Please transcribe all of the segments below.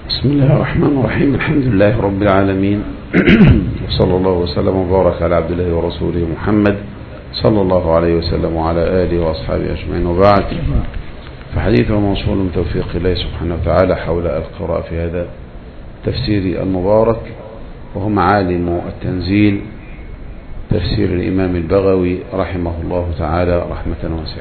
بسم الله الرحمن الرحيم. الحمد لله رب العالمين وصلى الله وسلم وبارك على عبد الله ورسوله محمد صلى الله عليه وسلم وعلى آله وأصحابه أجمعين، وبعد، فحديث موصول من توفيق الله سبحانه وتعالى حول القراءة في هذا تفسير المبارك، وهو معالم التنزيل، تفسير الإمام البغوي رحمه الله تعالى رحمة واسعة.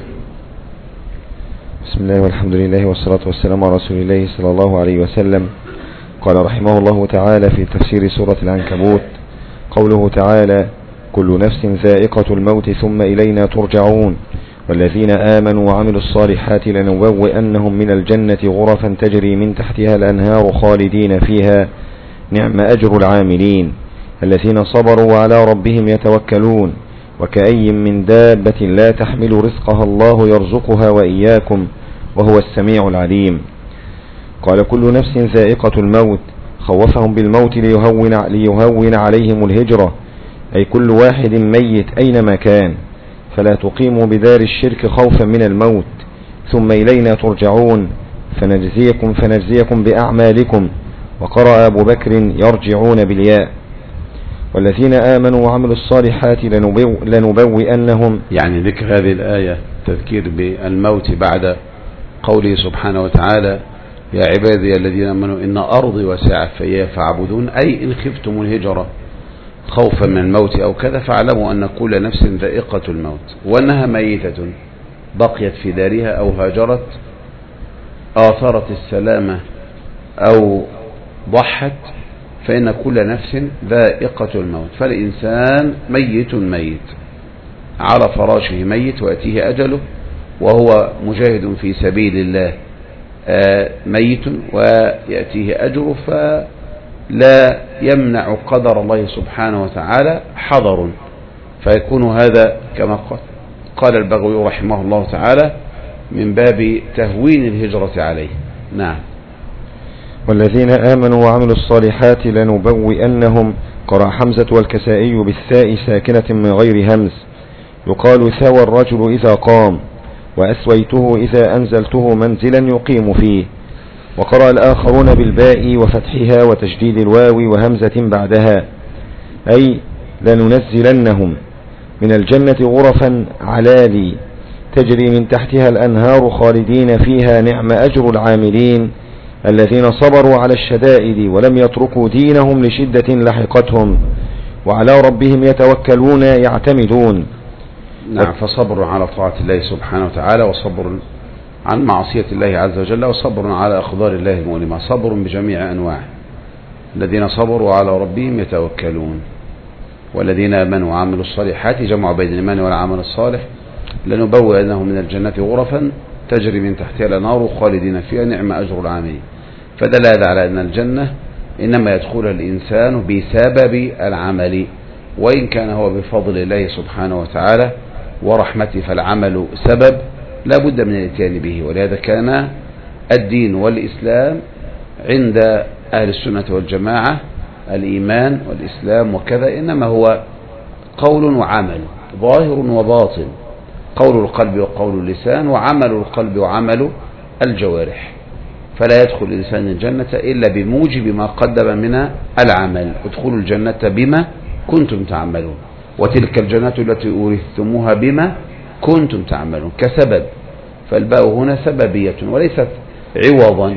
بسم الله والحمد لله والصلاة والسلام على رسول الله صلى الله عليه وسلم. قال رحمه الله تعالى في تفسير سورة العنكبوت: قوله تعالى: كل نفس ذائقة الموت ثم إلينا ترجعون، والذين آمنوا وعملوا الصالحات لنبوئنهم من الجنة غرفا تجري من تحتها الأنهار خالدين فيها، نعم أجر العاملين الذين صبروا وعلى ربهم يتوكلون، وكأي من دابة لا تحمل رزقها الله يرزقها وإياكم وهو السميع العليم. قال: كل نفس ذائقة الموت، خوفهم بالموت ليهون عليهم الهجرة، أي كل واحد ميت أينما كان، فلا تقيموا بدار الشرك خوفا من الموت، ثم إلينا ترجعون فنجزيكم بأعمالكم. وقرأ أبو بكر: يرجعون بالياء. والذين آمنوا وعملوا الصالحات لنبوئنهم، يعني ذكر هذه الآية تذكير بالموت بعد قوله سبحانه وتعالى: يا عبادي الذين آمنوا إن أرضي واسعة فإياي فاعبدون، أي إن خفتم الهجرة خوفا من الموت أو كذا فاعلموا أن كل نفس ذائقة الموت، وأنها ميتة بقيت في دارها أو هاجرت، آثرت السلامة أو ضحت، فإن كل نفس ذائقة الموت. فالإنسان ميت على فراشه ميت، ويأتيه أجله، وهو مجاهد في سبيل الله ميت ويأتيه أجره، فلا يمنع قدر الله سبحانه وتعالى حضر، فيكون هذا كما قال البغوي رحمه الله تعالى من باب تهوين الهجرة عليه. نعم. والذين آمنوا وعملوا الصالحات لنبوئنهم، قرأ حمزة والكسائي بالثاء ساكنة من غير همز. يقال: ثوى الرجل إذا قام، وأسويته إذا أنزلته منزلا يقيم فيه. وقرأ الآخرون بالباء وفتحها وتشديد الواو وهمزة بعدها، أي لننزلنهم من الجنة غرفا علالي تجري من تحتها الأنهار خالدين فيها، نعم أجر العاملين الذين صبروا على الشدائد ولم يتركوا دينهم لشدة لحقتهم، وعلى ربهم يتوكلون يعتمدون. نعم. فصبر على طاعة الله سبحانه وتعالى، وصبر عن معصية الله عز وجل، وصبر على أقدار الله المؤلمة، صبر بجميع أنواعه. الذين صبروا على ربهم يتوكلون، والذين آمنوا وعملوا الصالحات، جمعوا بين الإيمان والعمل الصالح، لنبوئنهم من الجنة غرفا تجري من تحتها الأنهار خالدين فيها، نعم أجر العاملين. فدل هذا على أن الجنة إنما يدخلها الإنسان بسبب العمل، وإن كان هو بفضل الله سبحانه وتعالى ورحمته، فالعمل سبب لا بد من الاتيان به. ولهذا كان الدين والإسلام عند أهل السنة والجماعة، الإيمان والإسلام وكذا، إنما هو قول وعمل، ظاهر وباطن، قول القلب وقول اللسان، وعمل القلب وعمل الجوارح. فلا يدخل الإنسان الجنة إلا بموجب ما قدم من العمل. ادخلوا الجنة بما كنتم تعملون، وتلك الجنة التي أورثتموها بما كنتم تعملون، كسبب. فالباء هنا سببية وليست عوضا،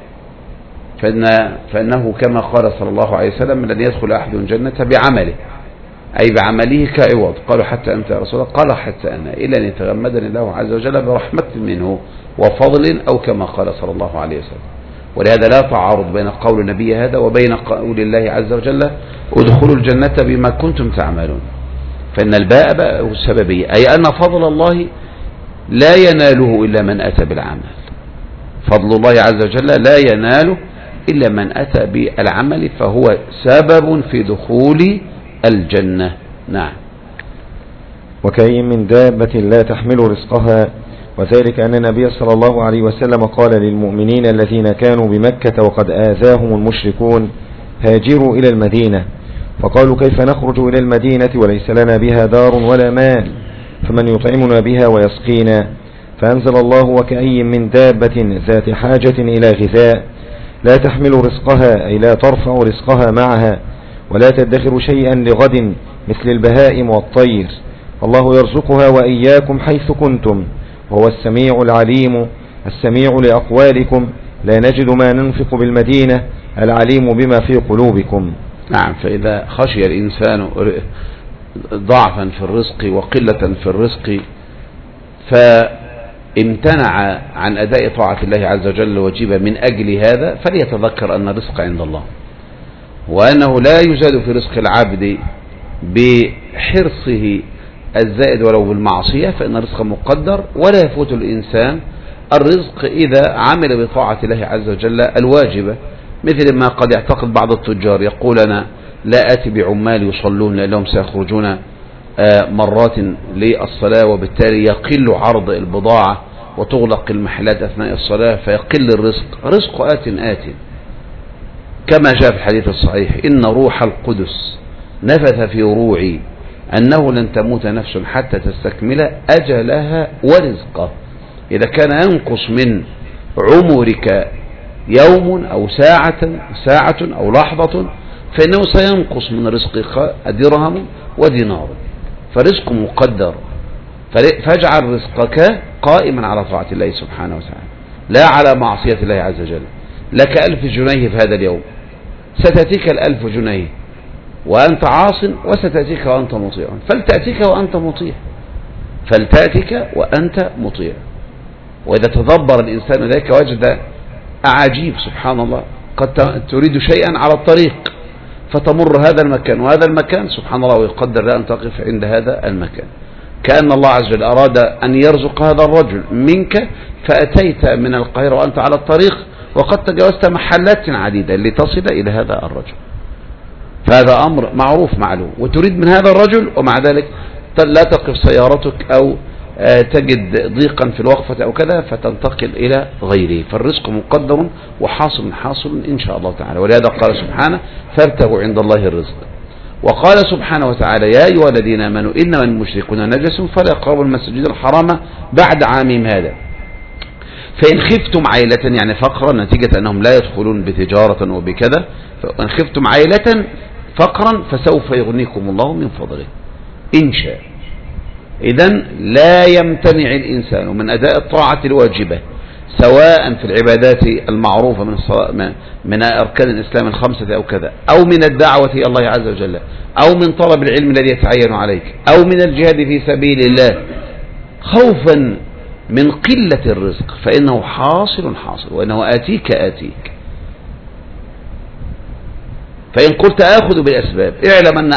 فإنه كما قال صلى الله عليه وسلم: لن يدخل أحد الجنة بعمله، أي بعمله كعوض. قالوا: حتى أنت يا رسول الله؟ قال: حتى أنا، إلا أن يتغمدني الله عز وجل برحمة منه وفضل، أو كما قال صلى الله عليه وسلم. ولهذا لا تعارض بين قول النبي هذا وبين قول الله عز وجل: ادخلوا الجنة بما كنتم تعملون. فإن الباء باء السببية، أي أن فضل الله لا يناله إلا من أتى بالعمل. فضل الله عز وجل لا يناله إلا من أتى بالعمل، فهو سبب في دخول الجنة. نعم. وكأي من دابة لا تحمل رزقها، وذلك أن النبي صلى الله عليه وسلم قال للمؤمنين الذين كانوا بمكة وقد آذاهم المشركون: هاجروا إلى المدينة. فقالوا: كيف نخرج إلى المدينة وليس لنا بها دار ولا مال، فمن يطعمنا بها ويسقينا؟ فأنزل الله: وكأي من دابة ذات حاجة إلى غذاء، لا تحمل رزقها أي لا ترفع رزقها معها، ولا تدخر شيئا لغد مثل البهائم والطير. الله يرزقها وإياكم حيث كنتم، وهو السميع العليم السميع لأقوالكم. لا نجد ما ننفق بالمدينة، العليم بما في قلوبكم. نعم. فإذا خشي الإنسان ضعفا في الرزق وقلة في الرزق فامتنع عن أداء طاعة الله عز وجل وجيبا من أجل هذا، فليتذكر أن الرزق عند الله، وأنه لا يزاد في رزق العبد بحرصه الزائد ولو بالمعصية، فإن الرزق مقدر، ولا يفوت الإنسان الرزق إذا عمل بطاعة الله عز وجل الواجبة، مثل ما قد يعتقد بعض التجار يقول أنا لا آتي بعمال يصلون لأنهم سيخرجون مرات للصلاة، وبالتالي يقل عرض البضاعة وتغلق المحلات أثناء الصلاة فيقل الرزق. رزق آت كما جاء في الحديث الصحيح: إن روح القدس نفث في روعي أنه لن تموت نفس حتى تستكمل أجلها ورزقه. إذا كان ينقص من عمرك يوم أو ساعة أو لحظة فإنه سينقص من رزقك درهم ودينار، فرزق مقدر. فاجعل رزقك قائما على طاعة الله سبحانه وتعالى لا على معصية الله عز وجل. لك 1000 جنيه في هذا اليوم، ستأتيك 1000 جنيه وأنت عاص، وستأتيك وأنت مطيع، فلتأتيك وأنت مطيع. وإذا تدبر الإنسان ذلك وجد أعاجيب سبحان الله. قد تريد شيئا على الطريق فتمر هذا المكان وهذا المكان سبحان الله، ويقدر لا أن تقف عند هذا المكان، كأن الله عز وجل أراد أن يرزق هذا الرجل منك، فأتيت من القاهرة وأنت على الطريق وقد تجاوزت محلات عديدة لتصل إلى هذا الرجل. فهذا أمر معروف معلوم، وتريد من هذا الرجل ومع ذلك لا تقف سيارتك أو تجد ضيقا في الوقفة أو كذا فتنتقل إلى غيره. فالرزق مقدر وحاصل إن شاء الله تعالى. ولهذا قال سبحانه: فابتغوا عند الله الرزق. وقال سبحانه وتعالى: يا أيها الذين آمنوا إنما المشركون نجس فلا يقربوا المسجد الحرام بعد عامهم هذا. فإن خفتم عيلة، يعني فقرا نتيجة أنهم لا يدخلون بتجارة وبكذا، فإن خفتم عيلة فقرا فسوف يغنيكم الله من فضله إن شاء. إذن لا يمتنع الإنسان من أداء الطاعة الواجبة سواء في العبادات المعروفة من أركان الإسلام الخمسة أو كذا، أو من الدعوة إلى الله عز وجل، أو من طلب العلم الذي يتعين عليك، أو من الجهاد في سبيل الله، خوفا من قلة الرزق، فإنه حاصل وإنه آتيك. فإن قلت آخذ بالأسباب، اعلم أن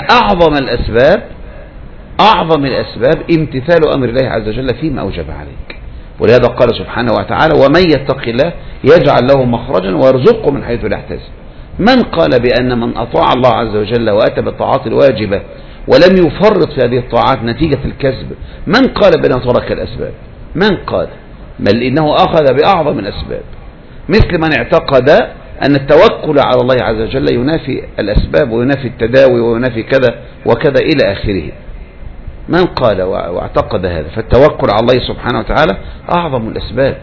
أعظم الأسباب امتثال أمر الله عز وجل فيما أوجب عليك. ولهذا قال سبحانه وتعالى: ومن يتق الله يجعل له مخرجا ويرزقه من حيث لا يحتسب. من قال بأن من أطاع الله عز وجل وأتى بالطاعات الواجبة ولم يفرط في هذه الطاعات نتيجة الكسب؟ من قال بأنه ترك الأسباب؟ من قال؟ بل إنه أخذ بأعظم الأسباب، مثل من اعتقد أن التوكل على الله عز وجل ينافي الأسباب وينافي التداوي وينافي كذا وكذا إلى آخره. من قال واعتقد هذا؟ فالتوكل على الله سبحانه وتعالى أعظم الأسباب،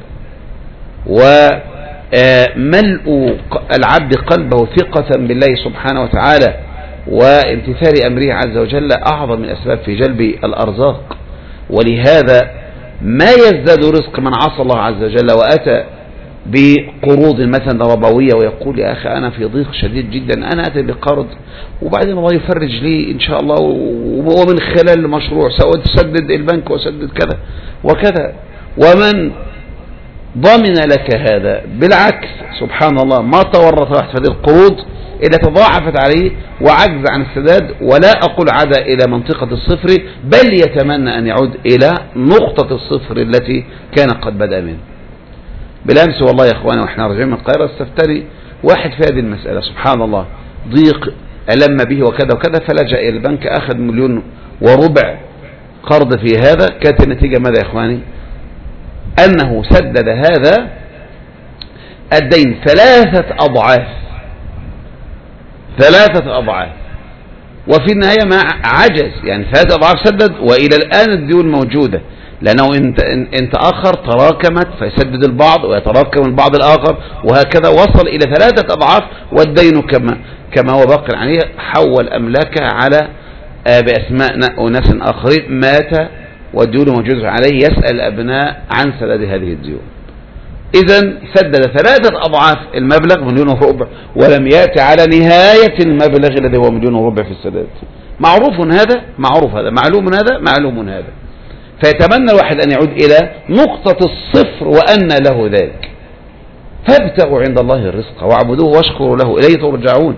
وملء العبد قلبه ثقة بالله سبحانه وتعالى وامتثال أمره عز وجل أعظم الأسباب في جلب الأرزاق. ولهذا ما يزداد رزق من عصى الله عز وجل وأتى بقروض مثلا ربوية ويقول: يا أخي أنا في ضيق شديد جدا، أنا أتى بقرض وبعدين الله يفرج لي إن شاء الله، ومن خلال المشروع سأسدد البنك وسدد كذا وكذا. ومن ضمن لك هذا؟ بالعكس سبحان الله، ما تورط واحد في هذه القروض إلا تضاعفت عليه وعجز عن السداد، ولا أقول عاد إلى منطقة الصفر، بل يتمنى أن يعود إلى نقطة الصفر التي كان قد بدأ منه. بالأمس والله يا إخواني وإحنا راجعين من القاهرة استفتري واحد في هذه المسألة سبحان الله، ضيق ألم به وكذا وكذا، فلجأ إلى البنك أخذ 1.25 مليون قرض في هذا. كانت النتيجة ماذا يا إخواني؟ أنه سدد هذا الدين 3 أضعاف، وفي النهاية ما عجز، يعني 3 أضعاف سدد، وإلى الآن الديون موجودة، لأنه إن تأخر تراكمت فيسدد البعض ويتراكم البعض الآخر، وهكذا وصل إلى 3 أضعاف، والدين كما هو باق عليه حول أملاكه على بأسماء أناس آخرين، مات والديون موجودة عليه، يسأل الأبناء عن سداد هذه الديون. إذا سدد 3 أضعاف المبلغ 1.25 مليون، ولم يأتي على نهاية المبلغ الذي هو 1.25 مليون في السداد. معروف هذا، معروف هذا، معلوم هذا، معلوم هذا. فيتمنى الواحد أن يعود إلى نقطة الصفر وأن له ذلك. فابتغوا عند الله الرزق واعبدوه واشكروا له إليه ترجعون.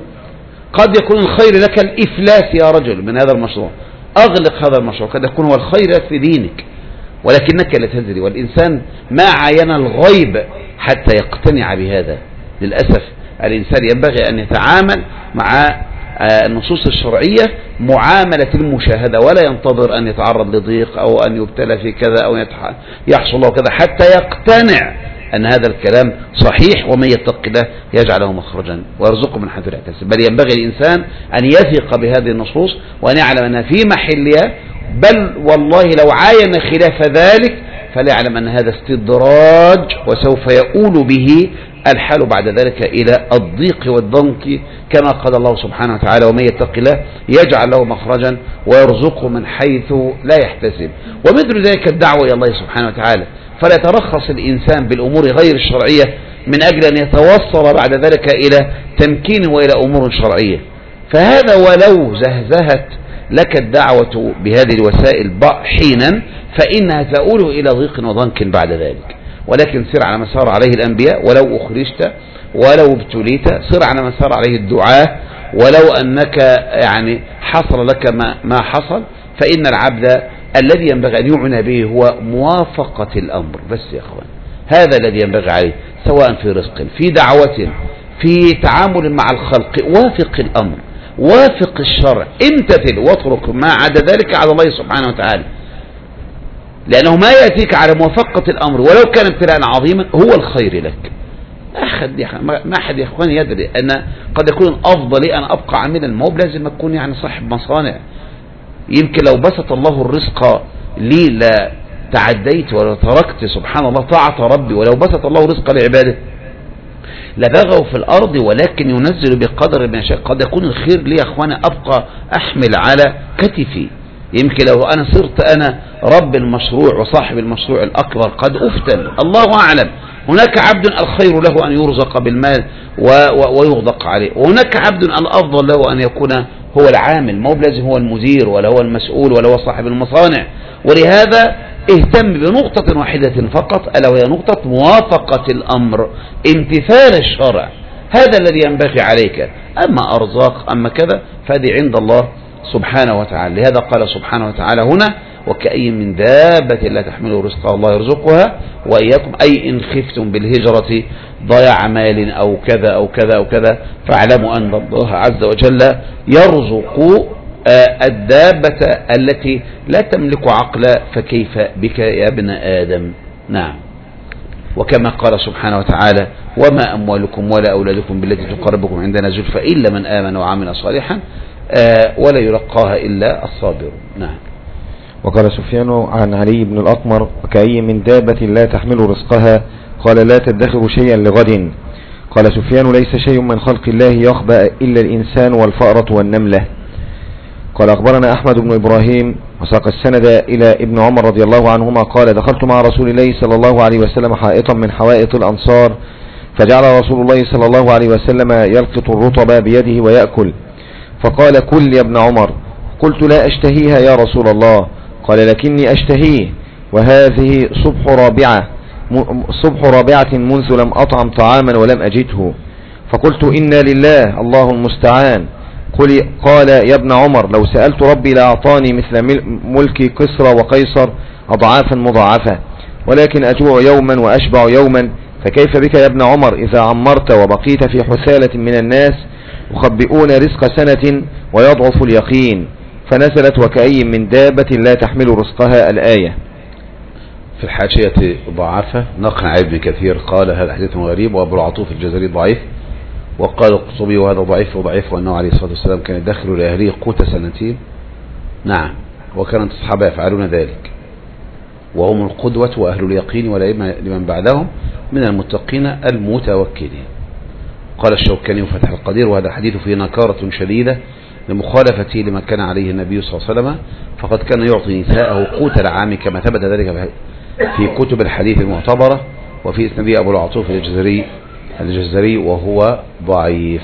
قد يكون الخير لك الإفلاس يا رجل من هذا المشروع، أغلق هذا المشروع، قد يكون هو الخير لك في دينك، ولكنك لا تدري. والإنسان ما عاين الغيب حتى يقتنع بهذا. للأسف الإنسان ينبغي أن يتعامل مع النصوص الشرعية معاملة المشاهدة، ولا ينتظر أن يتعرض لضيق أو أن يبتلى في كذا أو يحصل له كذا حتى يقتنع أن هذا الكلام صحيح. ومن يتق الله يجعل له مخرجا ويرزقه من حيث لا يحتسب. بل ينبغي الإنسان أن يثق بهذه النصوص وأن يعلم أنها في محلها، بل والله لو عاين خلاف ذلك فليعلم أن هذا استدراج، وسوف يؤول به الحال بعد ذلك إلى الضيق والضنك، كما قال الله سبحانه وتعالى: ومن يتق الله يجعل له مخرجا ويرزقه من حيث لا يحتسب. ومثل ذلك الدعوة إلى الله سبحانه وتعالى. فلا يترخص الإنسان بالأمور غير الشرعية من أجل أن يتوصل بعد ذلك إلى تمكين وإلى أمور شرعية. فهذا ولو زهزهت لك الدعوة بهذه الوسائل حينا فإنها تؤول إلى ضيق وضنك بعد ذلك. ولكن سر على ما سار عليه الأنبياء، ولو أخرجت ولو ابتليت، سر على ما سار عليه الدعاة، ولو أنك يعني حصل لك ما حصل، فإن العبد الذي ينبغي أن يعنى به هو موافقة الأمر. بس يا أخوان هذا الذي ينبغي عليه، سواء في رزق، في دعوة، في تعامل مع الخلق. وافق الأمر، وافق الشرع، امتثل واترك ما عدا ذلك على الله سبحانه وتعالى، لأنه ما يأتيك على موافقة الأمر ولو كان ابتلاء عظيما هو الخير لك. ما أحد يا أخوان يدري أن قد يكون الأفضل لي أن أبقى عاملا، ما هو لازم أكون يعني صاحب مصانع. يمكن لو بسط الله الرزق لي لا تعديت ولا تركت سبحان الله طاعة ربي، ولو بسط الله رزق لعباده لبغوا في الأرض، ولكن ينزل بقدر ما يشاء. قد يكون الخير لي يا أخوانا أبقى أحمل على كتفي. يمكن لو أنا صرت أنا رب المشروع وصاحب المشروع الأكبر قد أفتن، الله أعلم. هناك عبد الخير له أن يرزق بالمال ويغدق عليه، وهناك عبد الأفضل له أن يكون هو العامل، ما هو لازم هو المدير ولا هو المسؤول ولا هو صاحب المصانع. ولهذا اهتم بنقطة واحدة فقط، ألا وهي نقطة موافقة الأمر، امتثال الشرع. هذا الذي ينبغي عليك. أما أرزاق أما كذا فهذه عند الله سبحانه وتعالى. لهذا قال سبحانه وتعالى هنا: وكأي من دابة لا تحمل رزقها الله يرزقها وإياكم، أي إن خفتم بالهجرة ضياع مال أو كذا أو كذا أو كذا فاعلموا أن الله عز وجل يرزق الدابة التي لا تملك عقلا، فكيف بك يا ابن آدم. نعم. وكما قال سبحانه وتعالى: وما أموالكم ولا أولادكم بالتي تقربكم عندنا زلفى إلا من آمن وعمل صالحا ولا يلقاها إلا الصابر. نعم. وقال سفيان عن علي بن الأقمر: وكأي من دابة لا تحمل رزقها قال لا تدخر شيئا لغد. قال سفيان: ليس شيء من خلق الله يخبأ إلا الإنسان والفأرة والنملة. قال أخبرنا أحمد بن إبراهيم وساق السند إلى ابن عمر رضي الله عنهما قال: دخلت مع رسول الله صلى الله عليه وسلم حائطا من حوائط الأنصار، فجعل رسول الله صلى الله عليه وسلم يلقط الرطب بيده ويأكل، فقال: كل يا ابن عمر. قلت: لا أشتهيها يا رسول الله. قال: لكني أشتهيه، وهذه صبح رابعة منذ لم أطعم طعاما ولم أجده. فقلت: إنا لله الله المستعان. قال: يا ابن عمر، لو سألت ربي لأعطاني مثل ملك كسرى وقيصر أضعافا مضاعفة، ولكن أجوع يوما وأشبع يوما، فكيف بك يا ابن عمر إذا عمرت وبقيت في حثالة من الناس يخبئون رزق سنة ويضعف اليقين. فنزلت: وكأي من دابة لا تحمل رزقها الآية. في الحاشية ضعفة نقل عن ابن كثير قال: هذا حديث غريب، وأبو العطوف الجزري ضعيف. وقال القرطبي: وهذا ضعيف وضعيف، وأنه عليه الصلاة والسلام كان يدخل لأهله قوت سنتين. نعم، وكانت الصحابة يفعلون ذلك. وهم القدوة وأهل اليقين والأئمة لمن بعدهم من المتقين المتوكلين. قال الشوكاني فتح القدير: وهذا الحديث فيه نكارة شديدة لمخالفته لما كان عليه النبي صلى الله عليه وسلم، فقد كان يعطي نساءه قوت العام كما ثبت ذلك في كتب الحديث المعتبرة، وفي إسناده أبو العطوف الجزري وهو ضعيف.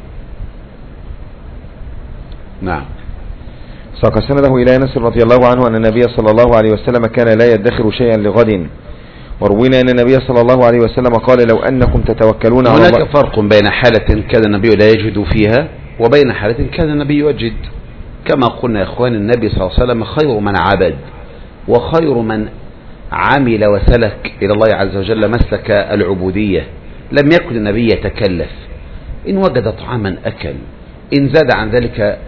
نعم. ساق سنده إلى أنس رضي الله عنه أن النبي صلى الله عليه وسلم كان لا يدخر شيئا لغد، وروينا أن النبي صلى الله عليه وسلم قال: لو أنكم تتوكلون على الله. هناك فرق بين حالة كان النبي لا يجد فيها وبين حالة كان النبي يجد. كما قلنا يا إخوان، النبي صلى الله عليه وسلم خير من عبد وخير من عمل وسلك إلى الله عز وجل مسلك العبودية. لم يكن النبي يتكلف، إن وجد طعاما أكل، إن زاد عن ذلك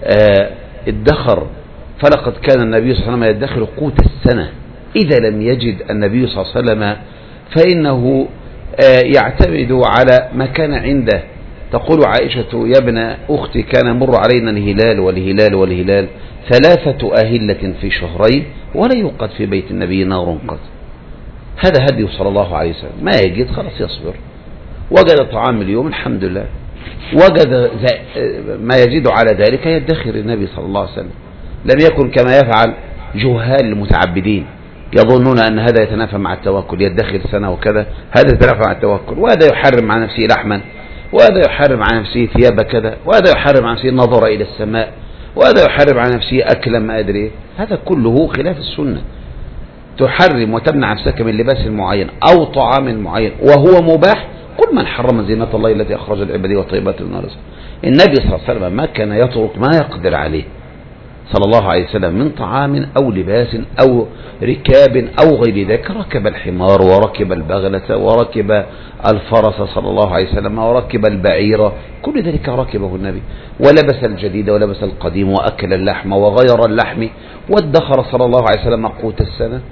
ادخر. فلقد كان النبي صلى الله عليه وسلم يدخر قوت السنة. إذا لم يجد النبي صلى الله عليه وسلم فإنه يعتمد على ما كان عنده. تقول عائشة: يا ابن أختي كان مر علينا الهلال والهلال والهلال 3 أهلة في شهرين ولا يوقد في بيت النبي نار قط. هذا هدي صلى الله عليه وسلم. ما يجد خلاص يصبر. وجد طعام اليوم الحمد لله، وجد ما يزيد على ذلك يدخر النبي صلى الله عليه وسلم. لم يكن كما يفعل جهال المتعبدين يظنون أن هذا يتنافى مع التوكل، يدخر سنة وكذا، هذا يتنافى مع التوكل، وهذا يحرم على نفسه لحما، وهذا يحرم على نفسه ثياب كذا، وهذا يحرم على نفسه النظر إلى السماء، وهذا يحرم على نفسه أكلا ما أدري. هذا كله خلاف السنة. تحرم وتمنع نفسك من لباس معين أو طعام معين وهو مباح. كل من حرم زينة الله التي أخرج العباد وطيبات من الرزق. النبي صلى الله عليه وسلم ما كان يترك ما يقدر عليه صلى الله عليه وسلم من طعام أو لباس أو ركاب أو غير ذلك. ركب الحمار وركب البغلة وركب الفرس صلى الله عليه وسلم وركب البعير، كل ذلك ركبه النبي، ولبس الجديد ولبس القديم، وأكل اللحم وغير اللحم، وادخر صلى الله عليه وسلم قوت السنة.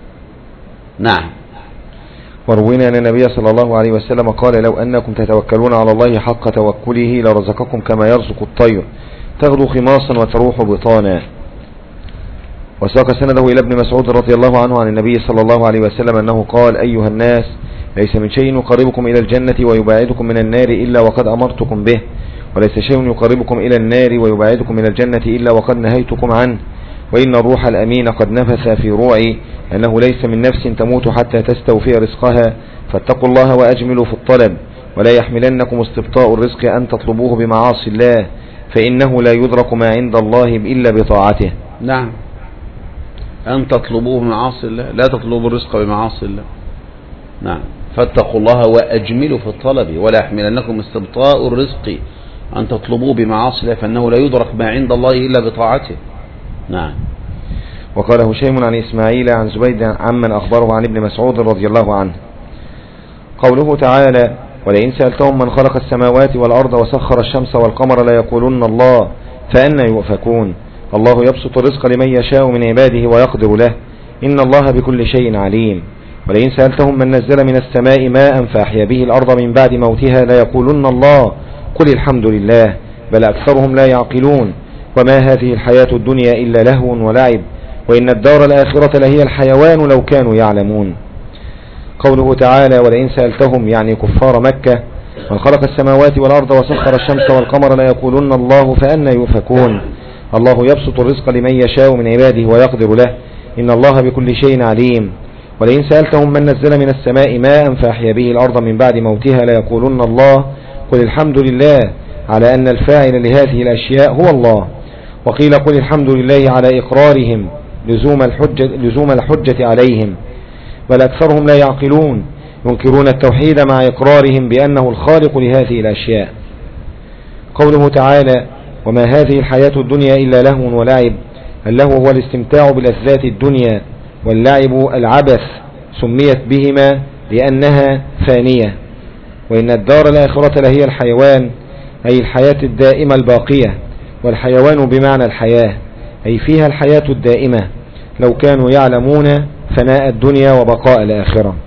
نعم. وروينا أن النبي صلى الله عليه وسلم قال: لو أنكم تتوكلون على الله حق توكله لرزقكم كما يرزق الطير تغدو خماصا وتروح بطانا. وساق سنده إلى ابن مسعود رضي الله عنه عن النبي صلى الله عليه وسلم أنه قال: أيها الناس، ليس من شيء يقربكم إلى الجنة ويباعدكم من النار إلا وقد أمرتكم به، وليس شيء يقربكم إلى النار ويباعدكم من الجنة إلا وقد نهيتكم عنه، وإن الروح الأمين قد نفث في روعي أنه ليس من نفس تموت حتى تستوفي رزقها، فاتقوا الله وأجملوا في الطلب، ولا يحملنكم استبطاء الرزق أن تطلبوه بمعاصي الله، فإنه لا يدرك ما عند الله إلا بطاعته. نعم، أن تطلبوه بمعاصي الله، لا تطلبوا الرزق بمعاصي الله. نعم، فاتقوا الله وأجملوا في الطلب، ولا يحملنكم استبطاء الرزق أن تطلبوه بمعاصي الله، فإنه لا يدرك ما عند الله إلا بطاعته. نعم. وقال هشيم عن إسماعيل عن زبيد عمن أخبره عن ابن مسعود رضي الله عنه قوله تعالى: ولئن سألتهم من خلق السماوات والأرض وسخر الشمس والقمر ليقولن الله فأنى يؤفكون. الله يبسط الرزق لمن يشاء من عباده ويقدر له، إن الله بكل شيء عليم. ولئن سألتهم من نزل من السماء ماء فأحيا به الأرض من بعد موتها ليقولن الله قل الحمد لله بل أكثرهم لا يعقلون. وما هذه الحياة الدنيا إلا لهو ولعب وإن الدار الآخرة لهي الحيوان لو كانوا يعلمون. قوله تعالى: ولئن سألتهم يعني كفار مكة من خلق السماوات والأرض وسخر الشمس والقمر ليقولن الله فأنى يؤفكون. الله يبسط الرزق لمن يشاء من عباده ويقدر له، إن الله بكل شيء عليم. ولئن سألتهم من نزل من السماء ماء فأحيا به الأرض من بعد موتها ليقولن الله قل الحمد لله على أن الفاعل لهذه الأشياء هو الله. وقيل قل الحمد لله على إقرارهم لزوم الحجة عليهم، بل أكثرهم لا يعقلون ينكرون التوحيد مع إقرارهم بأنه الخالق لهذه الأشياء. قوله تعالى: وما هذه الحياة الدنيا إلا لهو ولعب، اللهو هو الاستمتاع بلذات الدنيا، واللعب العبث، سميت بهما لأنها ثانية. وإن الدار الآخرة لهي الحيوان، أي الحياة الدائمة الباقية، والحيوان بمعنى الحياة أي فيها الحياة الدائمة، لو كانوا يعلمون فناء الدنيا وبقاء الآخرة.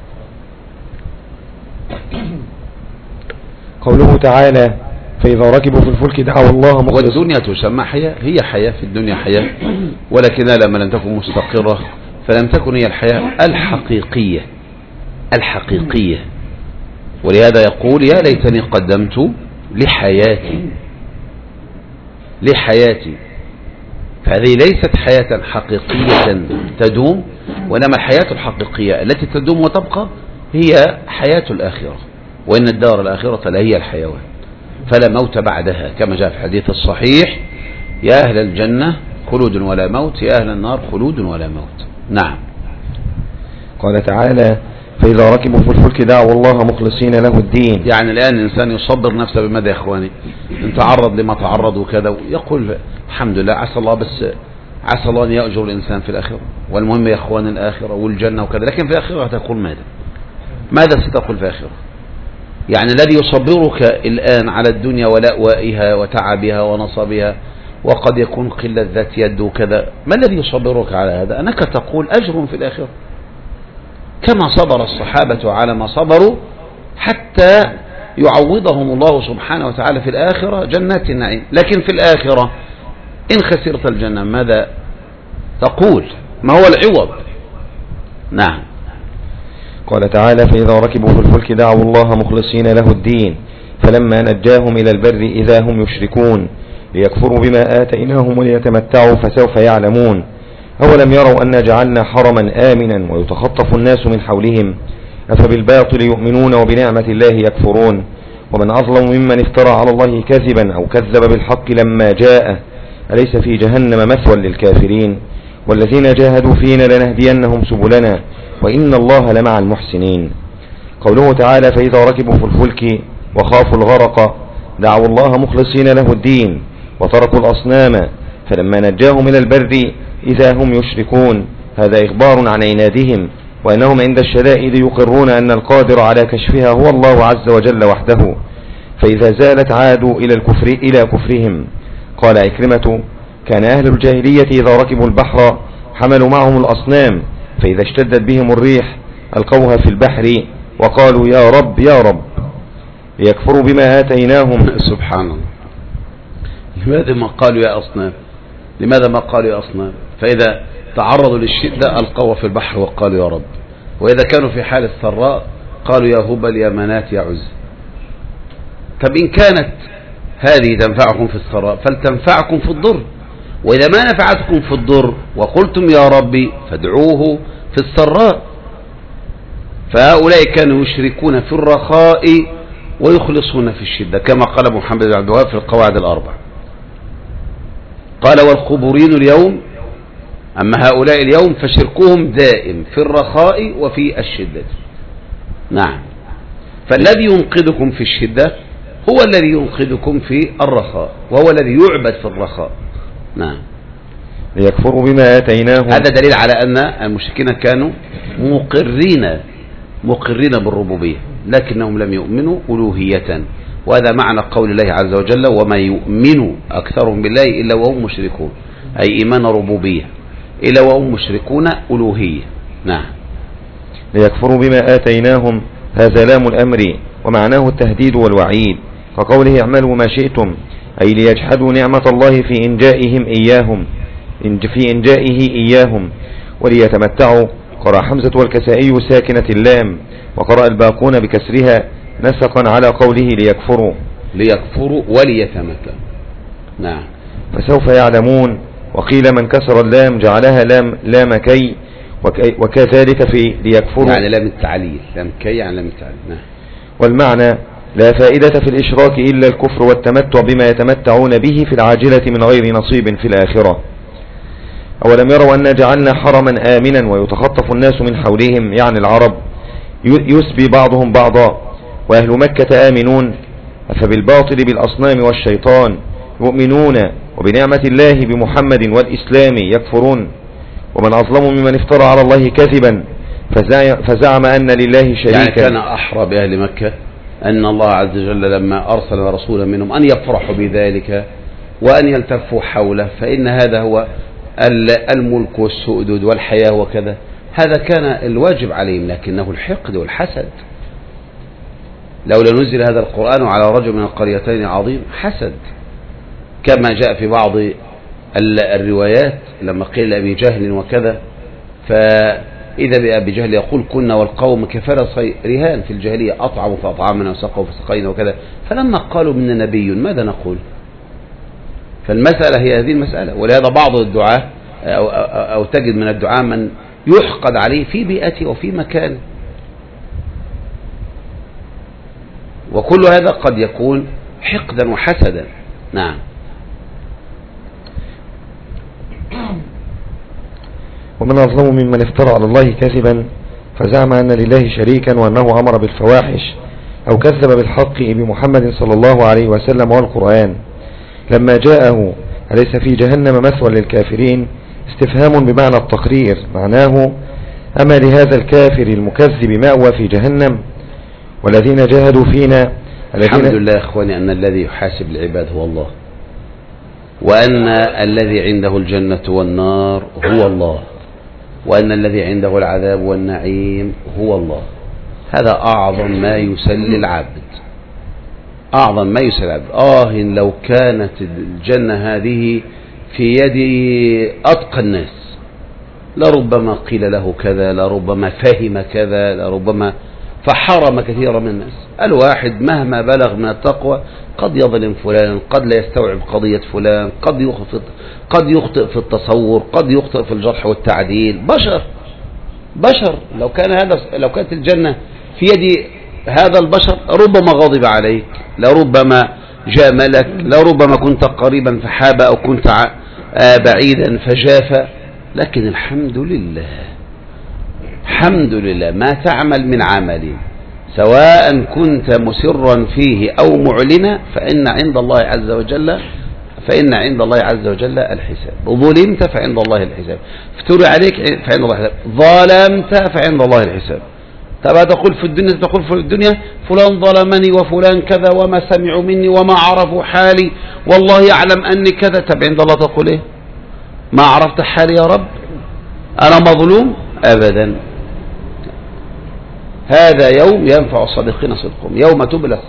قوله تعالى: فإذا ركبوا في الفلك دعوا الله مخلصين. والدنيا تسمى حياة، هي حياة في الدنيا حياة، ولكنها لما لم تكن مستقرة فلم تكن هي الحياة الحقيقية. ولهذا يقول يا ليتني قدمت لحياتي. فهذه ليست حياة حقيقية تدوم، وإنما الحياة الحقيقية التي تدوم وتبقى هي حياة الآخرة، وإن الدار الآخرة لهي الحيوان، فلا موت بعدها، كما جاء في الحديث الصحيح: يا أهل الجنة خلود ولا موت، يا أهل النار خلود ولا موت. نعم. قال تعالى: فإذا ركبوا في الفلك دعوا الله مخلصين له الدين. يعني الآن الإنسان يصبر نفسه بماذا يا إخواني؟ إن تعرض لما تعرض وكذا، يقول الحمد لله، عسى الله أن يأجر الإنسان في الآخرة، والمهم يا إخوان الآخرة والجنة وكذا. لكن في الآخرة تقول ماذا ستقول في الآخرة؟ يعني الذي يصبرك الآن على الدنيا ولأوائها وتعبها ونصبها، وقد يكون قلة ذات يد وكذا، ما الذي يصبرك على هذا؟ أنك تقول أجر في الآخرة، كما صبر الصحابة على ما صبروا حتى يعوضهم الله سبحانه وتعالى في الآخرة جنات النعيم. لكن في الآخرة إن خسرت الجنة ماذا تقول؟ ما هو العوض؟ نعم. قال تعالى: فإذا ركبوا في الفلك دعوا الله مخلصين له الدين فلما نجاهم إلى البر إذا هم يشركون ليكفروا بما آتيناهم وليتمتعوا فسوف يعلمون. أولم يروا أن جعلنا حرما آمنا ويتخطف الناس من حولهم أفبالباطل يؤمنون وبنعمة الله يكفرون. ومن أظلم ممن افترى على الله كذبا أو كذب بالحق لما جاءه أليس في جهنم مثوى للكافرين. والذين جاهدوا فينا لنهدينهم سبلنا وإن الله لمع المحسنين. قوله تعالى: فإذا ركبوا في الفلك وخافوا الغرق دعوا الله مخلصين له الدين وتركوا الأصنام فلما نجاهم إلى البر إذا هم يشركون. هذا إخبار عن عنادهم، وأنهم عند الشدائد يقرون أن القادر على كشفها هو الله عز وجل وحده، فإذا زالت عادوا إلى كفرهم. قال عكرمة: كان أهل الجاهلية إذا ركبوا البحر حملوا معهم الأصنام، فإذا اشتدت بهم الريح ألقوها في البحر وقالوا يا رب يا رب ليكفروا بما آتيناهم. سبحان الله. لماذا ما قالوا يا أصنام؟ فإذا تعرضوا للشدة ألقوها في البحر وقالوا يا رب، وإذا كانوا في حال السراء قالوا يا هبل يا منات يا عز. طب إن كانت هذه تنفعكم في السراء فلتنفعكم في الضر، وإذا ما نفعتكم في الضر وقلتم يا ربي فادعوه في السراء. فهؤلاء كانوا يشركون في الرخاء ويخلصون في الشدة، كما قال محمد بن عبد الوهاب في القواعد الأربع. قال: والخبرين اليوم، أما هؤلاء اليوم فشركهم دائم في الرخاء وفي الشدة. نعم. فالذي ينقذكم في الشدة هو الذي ينقذكم في الرخاء، وهو الذي يعبد في الرخاء. نعم. ليكفروا بما آتيناهم. هذا دليل على أن المشركين كانوا مقرين بالربوبية، لكنهم لم يؤمنوا ألوهية. وهذا معنى قول الله عز وجل: وما يؤمن أكثرهم بالله إلا وهم مشركون، أي إيمان ربوبية، إلا وهم مشركون ألوهية. نعم. ليكفروا بما آتيناهم، هذا لام الأمر ومعناه التهديد والوعيد، كقوله اعملوا ما شئتم، أي ليجحدوا نعمة الله في إنجائه إياهم وليتمتعوا. قرأ حمزة والكسائي ساكنة اللام، وقرأ الباقون بكسرها نسقا على قوله ليكفروا وليتمتعوا. نعم. فسوف يعلمون. وقيل من كسر اللام جعلها لام كي، وكذلك في ليكفروا يعني لام التعليل، لام كي يعني لام التعليل. نعم. والمعنى: لا فائدة في الإشراك إلا الكفر والتمتع بما يتمتعون به في العاجلة من غير نصيب في الآخرة. أولم يروا أن جعلنا حرما آمنا ويتخطف الناس من حولهم، يعني العرب، يسبي بعضهم بعضا، وأهل مكة آمنون. أفبالباطل بالأصنام والشيطان يؤمنون وبنعمة الله بمحمد والإسلام يكفرون. ومن أظلم ممن افترى على الله كذبا فزعم أن لله شريكا. يعني كان أحرى بأهل مكة أن الله عز وجل لما أرسل رسولا منهم أن يفرحوا بذلك وأن يلتفوا حوله، فإن هذا هو الملك والسؤدد والحياة وكذا، هذا كان الواجب عليهم. لكنه الحقد والحسد. لولا نزل هذا القرآن على رجل من القريتين عظيم، حسد، كما جاء في بعض الروايات لما قيل لأبي جهل وكذا فإذا بأبي جهل يقول كنا والقوم كفر رهان في الجاهلية، أطعموا فأطعمنا وسقوا فسقينا وكذا، فلما قالوا منا نبي ماذا نقول؟ فالمسألة هي هذه المسألة. ولهذا بعض الدعاة أو تجد من الدعاة من يحقد عليه في بيئته وفي مكانه، وكل هذا قد يكون حقدا وحسدا. نعم. ومن أظلم ممن افترى على الله كذبا فزعم أن لله شريكا وأنه أمر بالفواحش أو كذب بالحق بمحمد صلى الله عليه وسلم والقرآن لما جاءه. أليس في جهنم مثوى للكافرين؟ استفهام بمعنى التقرير، معناه أما لهذا الكافر المكذب مأوى في جهنم؟ والذين جاهدوا فينا الحمد لله يا إخواني أن الذي يحاسب العباد هو الله، وأن الذي عنده الجنة والنار هو الله، وأن الذي عنده العذاب والنعيم هو الله. هذا أعظم ما يسلي العبد، أعظم ما يسلي العبد. لو كانت الجنة هذه في يد أتقى الناس لربما قيل له كذا، لربما فهم كذا، لربما فحرم كثيرا من الناس. الواحد مهما بلغ من التقوى قد يظلم فلان، قد لا يستوعب قضية فلان، قد يخطئ في التصور، قد يخطئ في الجرح والتعديل. بشر. لو كانت الجنة في يد هذا البشر ربما غضب عليك، لربما جاملك، لربما كنت قريبا فحاب أو كنت بعيدا فجاف. لكن الحمد لله ما تعمل من عمل سواء كنت مسرا فيه أو معلنا فإن عند الله عز وجل الحساب. ظلمت فعند الله الحساب، افترى عليك فعند الله الحساب، ظلمت فعند الله الحساب. طب تقول في الدنيا فلان ظلمني وفلان كذا وما سمعوا مني وما عرفوا حالي والله يعلم أني كذا. طب عند الله تقول إيه؟ ما عرفت حالي يا رب، أنا مظلوم؟ أبدا. هذا يوم ينفع الصادقين صدقهم، يوم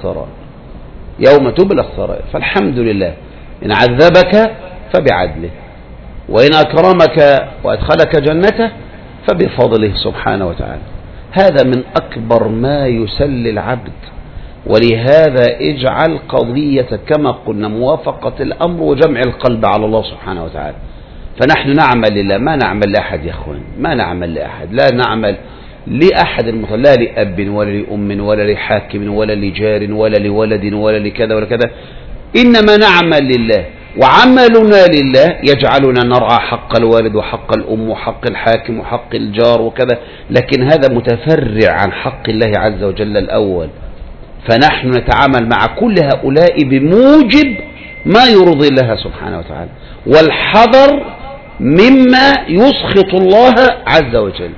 تبلى السرائر. فالحمد لله إن عذبك فبعدله، وإن أكرمك وأدخلك جنته فبفضله سبحانه وتعالى. هذا من أكبر ما يسلي العبد. ولهذا اجعل قضية كما قلنا موافقة الأمر وجمع القلب على الله سبحانه وتعالى. فنحن نعمل لله، ما نعمل لأحد يا أخوان، ما نعمل لأحد، لا نعمل لأحد لا لأب ولا لأم ولا لحاكم ولا لجار ولا لولد ولا لكذا ولا كذا، إنما نعمل لله. وعملنا لله يجعلنا نرعى حق الوالد وحق الأم وحق الحاكم وحق الجار وكذا، لكن هذا متفرع عن حق الله عز وجل الأول. فنحن نتعامل مع كل هؤلاء بموجب ما يرضي الله سبحانه وتعالى، والحذر مما يسخط الله عز وجل،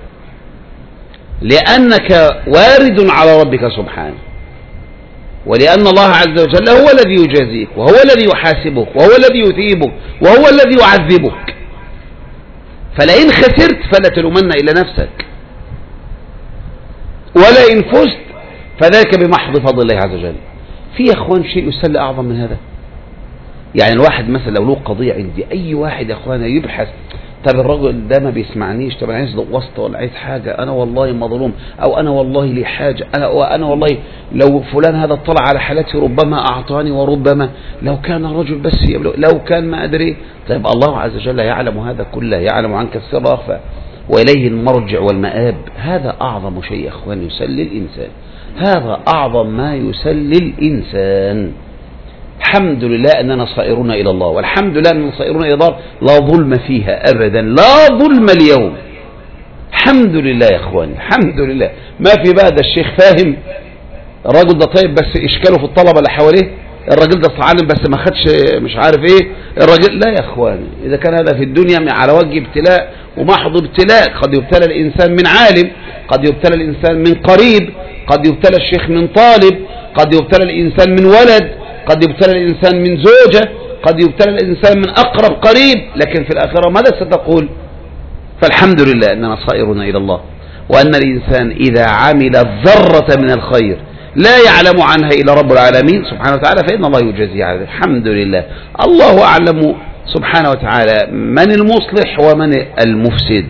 لأنك وارد على ربك سبحانه، ولأن الله عز وجل هو الذي يجازيك وهو الذي يحاسبك وهو الذي يثيبك وهو الذي يعذبك. فلئن خسرت فلا تلومن إلا نفسك، ولئن فزت فذلك بمحض فضل الله عز وجل. في يا أخوان شيء يسلى أعظم من هذا؟ يعني الواحد مثلا لو له قضية عندي، أي واحد يا أخوانا يبحث، طب الرجل ده ما بيسمعنيش، طب انا عايز واسطه ولا عايز حاجه، انا والله مظلوم، او انا والله لي حاجه، انا والله لو فلان هذا اطلع على حالتي ربما اعطاني، وربما لو كان رجل بس لو كان ما ادري. طيب الله عز وجل يعلم هذا كله، يعلم عنك السر واخفى، واليه المرجع والمآب. هذا اعظم شيء يا اخوان يسلي الانسان، هذا اعظم ما يسلي الانسان. الحمد لله أننا صائرون إلى الله، والحمد لله أننا صائرون إلى الله لا ظلم فيها أبدا، لا ظلم اليوم. الحمد لله يا أخواني، الحمد لله. ما في بقى ده الشيخ فاهم، الراجل ده طيب بس إشكاله في الطلبة اللي حواليه، الراجل ده صعلم بس ما خدش مش عارف إيه الراجل. لا يا أخواني، إذا كان هذا في الدنيا على وجه ابتلاء ومحض ابتلاء، قد يبتلى الإنسان من عالم، قد يبتلى الإنسان من قريب، قد يبتلى الشيخ من طالب، قد يبتلى الإنسان من ولد، قد يبتلى الإنسان من زوجة، قد يبتلى الإنسان من أقرب قريب. لكن في الآخرة ماذا ستقول؟ فالحمد لله أننا صائرون إلى الله، وأن الإنسان إذا عمل ذرة من الخير لا يعلم عنها إلا رب العالمين سبحانه وتعالى فإن الله يجازي عليه. الحمد لله. الله أعلم سبحانه وتعالى من المصلح ومن المفسد.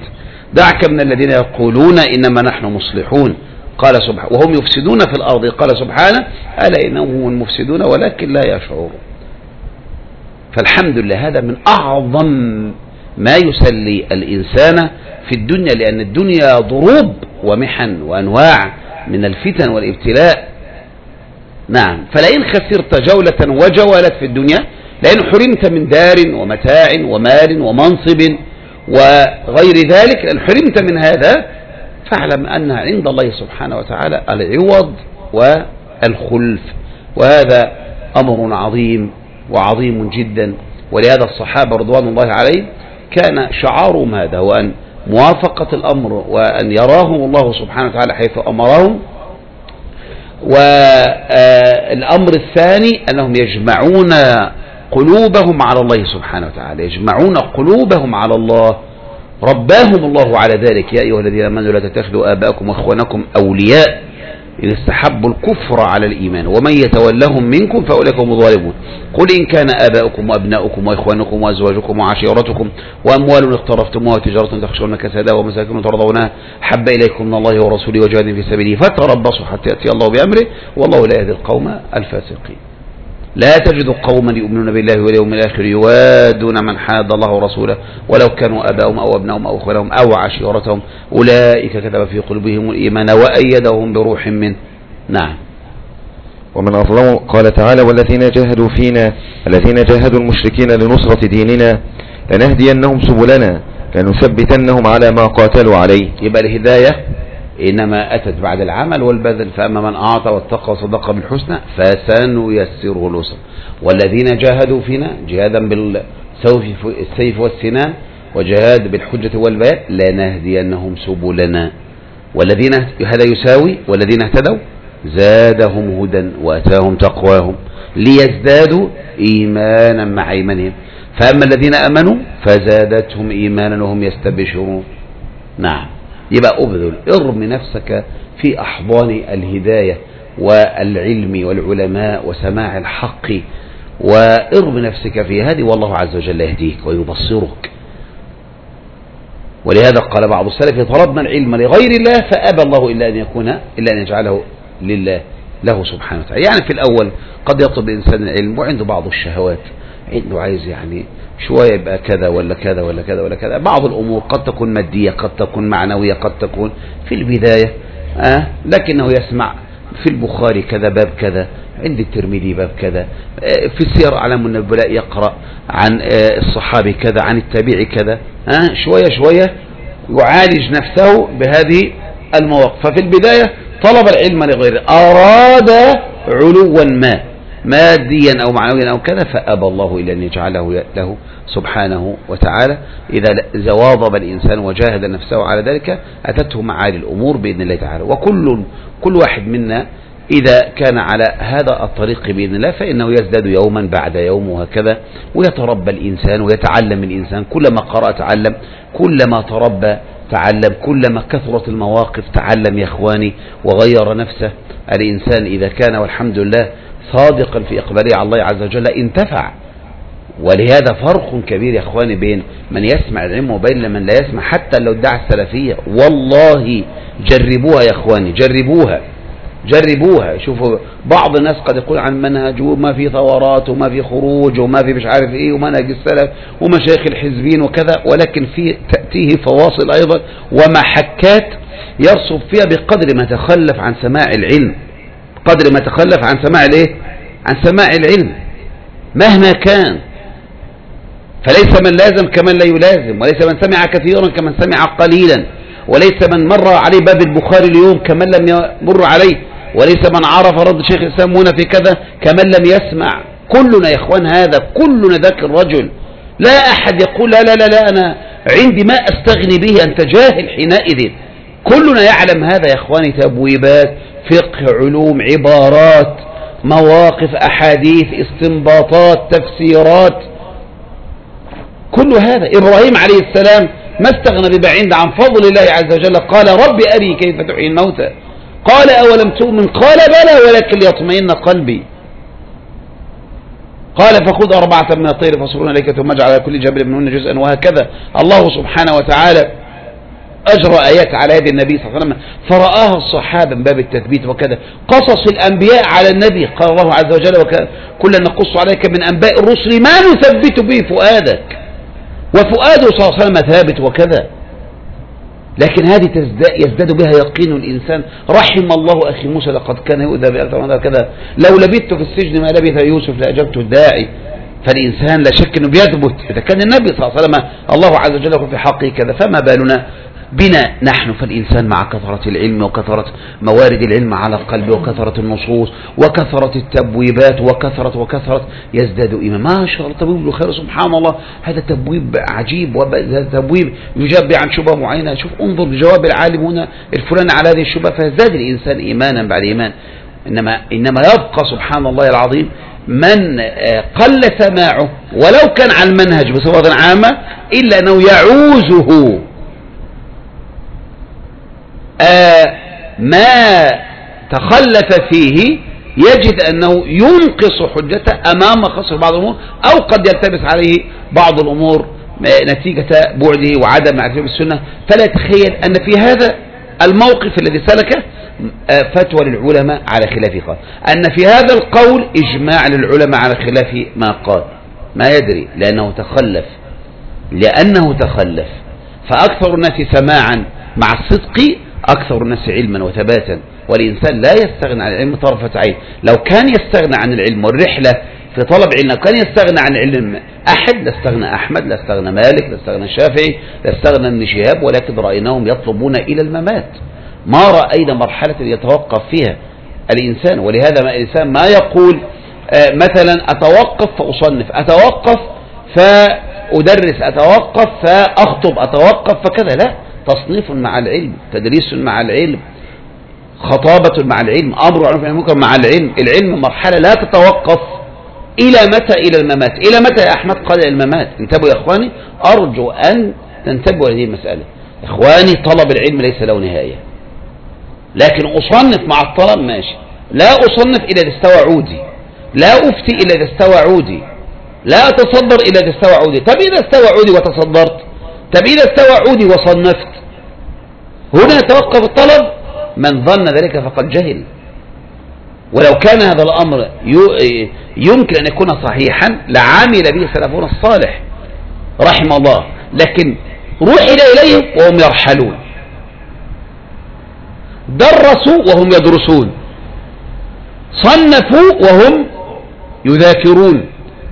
دعك من الذين يقولون إنما نحن مصلحون قال سبحانه وهم يفسدون في الأرض قال سبحانه ألا إنهم هم المفسدون ولكن لا يشعرون. فالحمد لله هذا من أعظم ما يسلي الإنسان في الدنيا، لأن الدنيا ضروب ومحن وأنواع من الفتن والابتلاء. نعم، فلئن خسرت جولة وجولت في الدنيا، لأن حرمت من دار ومتاع ومال ومنصب وغير ذلك، لأن حرمت من هذا، فاعلم أن عند الله سبحانه وتعالى العوض والخلف، وهذا أمر عظيم وعظيم جدا. ولهذا الصحابة رضوان الله عليهم كان شعارهم هذا، هو أن موافقة الأمر وأن يراهم الله سبحانه وتعالى حيث أمرهم. والأمر الثاني أنهم يجمعون قلوبهم على الله سبحانه وتعالى، يجمعون قلوبهم على الله، رباهم الله على ذلك. يا أيها الذين آمنوا لا تتخذوا آباءكم وإخوانكم أولياء إن استحبوا الكفر على الإيمان ومن يتولهم منكم فأولئك هم الظالمون. قل إن كان آباؤكم وأبناؤكم وإخوانكم وأزواجكم وعشيرتكم وأموال اقترفتموها وتجارة تخشون كسادها ومساكن ترضونها حب إليكم من الله ورسوله وجهاد في سبيله فتربصوا حتى يأتي الله بأمره والله لا يهدي القوم الفاسقين. لا تجد قوما يؤمنون بالله واليوم الآخر يوادون من حاد الله ورسوله ولو كانوا آباءهم أو أبناءهم أو إخوانهم أو عشيرتهم أولئك كتب في قلوبهم الإيمان وأيدهم بروح منه. نعم. ومن أظلم قال تعالى والذين جاهدوا فينا الذين جاهدوا المشركين لنصرة ديننا لنهدينهم سبلنا لنثبتنهم على ما قاتلوا عليه. يبقى الهداية إنما أتت بعد العمل والبذل، فأما من أعطى واتقى وصدق بالحسنى فسنيسره اليسرى. والذين جاهدوا فينا جهادا بالسيف والسنان وجهاد بالحجة والبيان لنهدينهم سبلنا. والذين هذا يساوي والذين اهتدوا زادهم هدى وأتاهم تقواهم ليزدادوا إيمانا مع إيمانهم. فأما الذين آمنوا فزادتهم إيمانا وهم يستبشرون. نعم. يبقى أبذل، ارم نفسك في أحضان الهداية والعلم والعلماء وسماع الحق، وارم نفسك في هذه والله عز وجل يهديك ويبصرك. ولهذا قال بعض السلف طلبنا العلم لغير الله فأبى الله إلا أن يجعله لله له سبحانه وتعالى. يعني في الأول قد يطلب الإنسان العلم وعنده بعض الشهوات، عنده عايز يعني شوية يبقى كذا ولا كذا ولا كذا ولا كذا. بعض الأمور قد تكون مادية قد تكون معنوية قد تكون في البداية لكنه يسمع في البخاري كذا باب كذا، عند الترمذي باب كذا، في السير أعلام النبلاء يقرأ عن الصحابي كذا عن التابعي كذا، شوية شوية يعالج نفسه بهذه المواقف. ففي البداية طلب العلم لغيره، أراد علوا ما ماديا أو معنويا أو كذا فأبى الله إلا أن يجعله له سبحانه وتعالى. إذا واظب الإنسان وجاهد نفسه على ذلك أتته معالي الأمور بإذن الله تعالى. وكل واحد منا إذا كان على هذا الطريق بإذن الله فإنه يزداد يوما بعد يوم وهكذا، ويتربى الإنسان ويتعلم الإنسان. كلما قرأ تعلم، كلما تربى تعلم، كلما كثرت المواقف تعلم يا إخواني وغير نفسه. الإنسان إذا كان والحمد لله صادقا في إقباله على الله عز وجل انتفع. ولهذا فرق كبير يا إخواني بين من يسمع العلم وبين من لا يسمع، حتى لو ادعى السلفية. والله جربوها يا إخواني، جربوها. شوفوا بعض الناس قد يقول عن منهج وما في ثورات وما في خروج وما في مش عارف ايه ومنهج السلف ومشايخ الحزبين وكذا، ولكن في تأتيه فواصل أيضا ومحكات يرصف فيها بقدر ما تخلف عن سماع العلم، قدر ما تخلف عن سماع الايه؟ عن سماع العلم مهما كان. فليس من لازم كمن لا يلازم، وليس من سمع كثيرا كمن سمع قليلا، وليس من مر عليه باب البخاري اليوم كمن لم يمر عليه، وليس من عرف رد شيخ الإسلام هنا في كذا كمن لم يسمع. كلنا يا إخوان هذا، كلنا ذاك الرجل. لا أحد يقول لا لا لا, لا أنا عندي ما أستغني به، أنت جاهل حينئذ. كلنا يعلم هذا يا إخواني، تبويبات فقه علوم عبارات مواقف أحاديث استنباطات تفسيرات، كل هذا. إبراهيم عليه السلام ما استغنى ببعيد عن فضل الله عز وجل، قال رب أري كيف تحيي الموتى، قال أولم تؤمن، قال بلى ولكن ليطمئن قلبي، قال فخذ 4 من الطير فصرون إليك ثم اجعل على كل جبل منهن جزءا، وهكذا. الله سبحانه وتعالى أجرى آيات على يد النبي صلى الله عليه وسلم فرآها الصحابة من باب التثبيت وكذا. قصص الأنبياء على النبي قال الله عز وجل كلا نقص عليك من أنباء الرسل ما نثبت به فؤادك، وفؤاده صلى الله عليه وسلم ثابت وكذا. لكن هذه يزداد بها يقين الإنسان. رحم الله أخي موسى لقد كان يؤذى بأكثر من كذا، لو لبثت في السجن ما لبث يوسف لأجبت الداعي. فالإنسان لا شك أنه بيثبت إذا كان النبي صلى الله عليه وسلم الله عز وجل يقول في حقه كذا، فما بالنا بنا نحن. فالإنسان مع كثرة العلم وكثرة موارد العلم على قلبه وكثرة النصوص وكثرة التبويبات وكثرة يزداد إيمان. ما شاء الله تبويب الخير سبحان الله، هذا تبويب عجيب، وهذا تبويب يجاب عن شبهة معينة. شوف انظر لجواب العالم هنا الفلان على هذه الشبهة، فيزداد الإنسان إيمانا بعد إيمان. إنما يبقى سبحان الله العظيم من قل سماعه ولو كان على المنهج بصفة عامة إلا أنه يعوزه ما تخلف فيه، يجد أنه ينقص حجته أمام خصر بعض الأمور، أو قد يلتبس عليه بعض الأمور نتيجة بعده وعدم معرفته بالسنة. فلا يتخيل أن في هذا الموقف الذي سلكه فتوى للعلماء على خلاف قال، أن في هذا القول إجماع للعلماء على خلاف ما قال، ما يدري لأنه تخلف. فأكثر الناس سماعا مع الصدق أكثر الناس علما وثباتا، والإنسان لا يستغنى عن العلم طرفة عين. لو كان يستغنى عن العلم والرحلة في طلب علم، لو كان يستغنى عن العلم أحد لاستغنى أحمد، لاستغنى مالك، لاستغنى الشافعي، لاستغنى ابن شهاب، ولكن رأيناهم يطلبون إلى الممات. ما رأينا مرحلة يتوقف فيها الإنسان. ولهذا الإنسان ما يقول مثلا أتوقف فأصنف، أتوقف فأدرس، أتوقف فأخطب، أتوقف فكذا. لا، تصنيف مع العلم، تدريس مع العلم، خطابة مع العلم، أمر معروف نهي عن المنكر مع العلم. العلم مرحلة لا تتوقف. إلى متى؟ إلى الممات. إلى متى يا أحمد؟ قال إلى الممات. انتبهوا يا إخواني، أرجو أن تنتبهوا لهذه المسألة. إخواني طلب العلم ليس له نهاية، لكن أصنف مع الطلب ماشي. لا أصنف إلى إذا استوى عودي، لا أفتي إلى إذا استوى عودي، لا أتصدر إلى إذا استوى عودي. طب إذا استوى عودي وتصدرت، طب إذا استوى عودي وصنفت، هنا يتوقف الطلب. من ظن ذلك فقد جهل. ولو كان هذا الأمر يمكن أن يكون صحيحا لعامل به سلفنا الصالح رحمه الله، لكن رحل إليهم وهم يرحلون، درسوا وهم يدرسون، صنفوا وهم يذاكرون.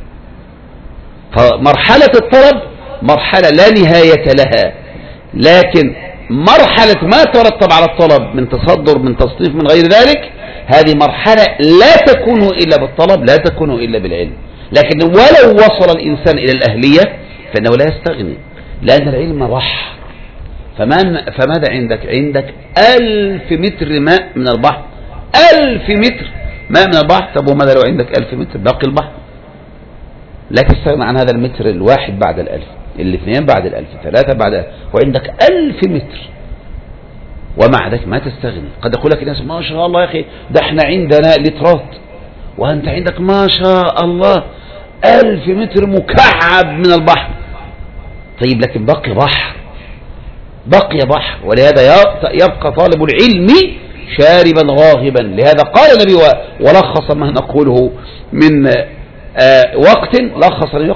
فمرحلة الطلب مرحلة لا نهاية لها، لكن مرحلة ما ترتب على الطلب من تصدر، من تصنيف، من غير ذلك، هذه مرحلة لا تكون إلا بالطلب، لا تكون إلا بالعلم. لكن ولو وصل الإنسان إلى الأهلية فإنه لا يستغني، لأن العلم بحر. فماذا عندك؟ عندك 1000 متر ماء من البحر، 1000 متر ماء من البحر. طب وماذا لو عندك 1000 متر باقي البحر؟ لا تستغنى عن هذا المتر الواحد بعد 1000، الاثنين بعد 1000، 3 بعد 1000، وعندك 1000 متر ومع ذلك ما تستغني. قد يقول لك الناس ما شاء الله يا أخي ده احنا عندنا لترات، وأنت عندك ما شاء الله 1000 متر مكعب من البحر. طيب لكن بقي بحر، بقي بحر. ولهذا يبقى طالب العلم شاربا راغبا. لهذا قال النبي ولخص ما نقوله من وقت، لخص النبي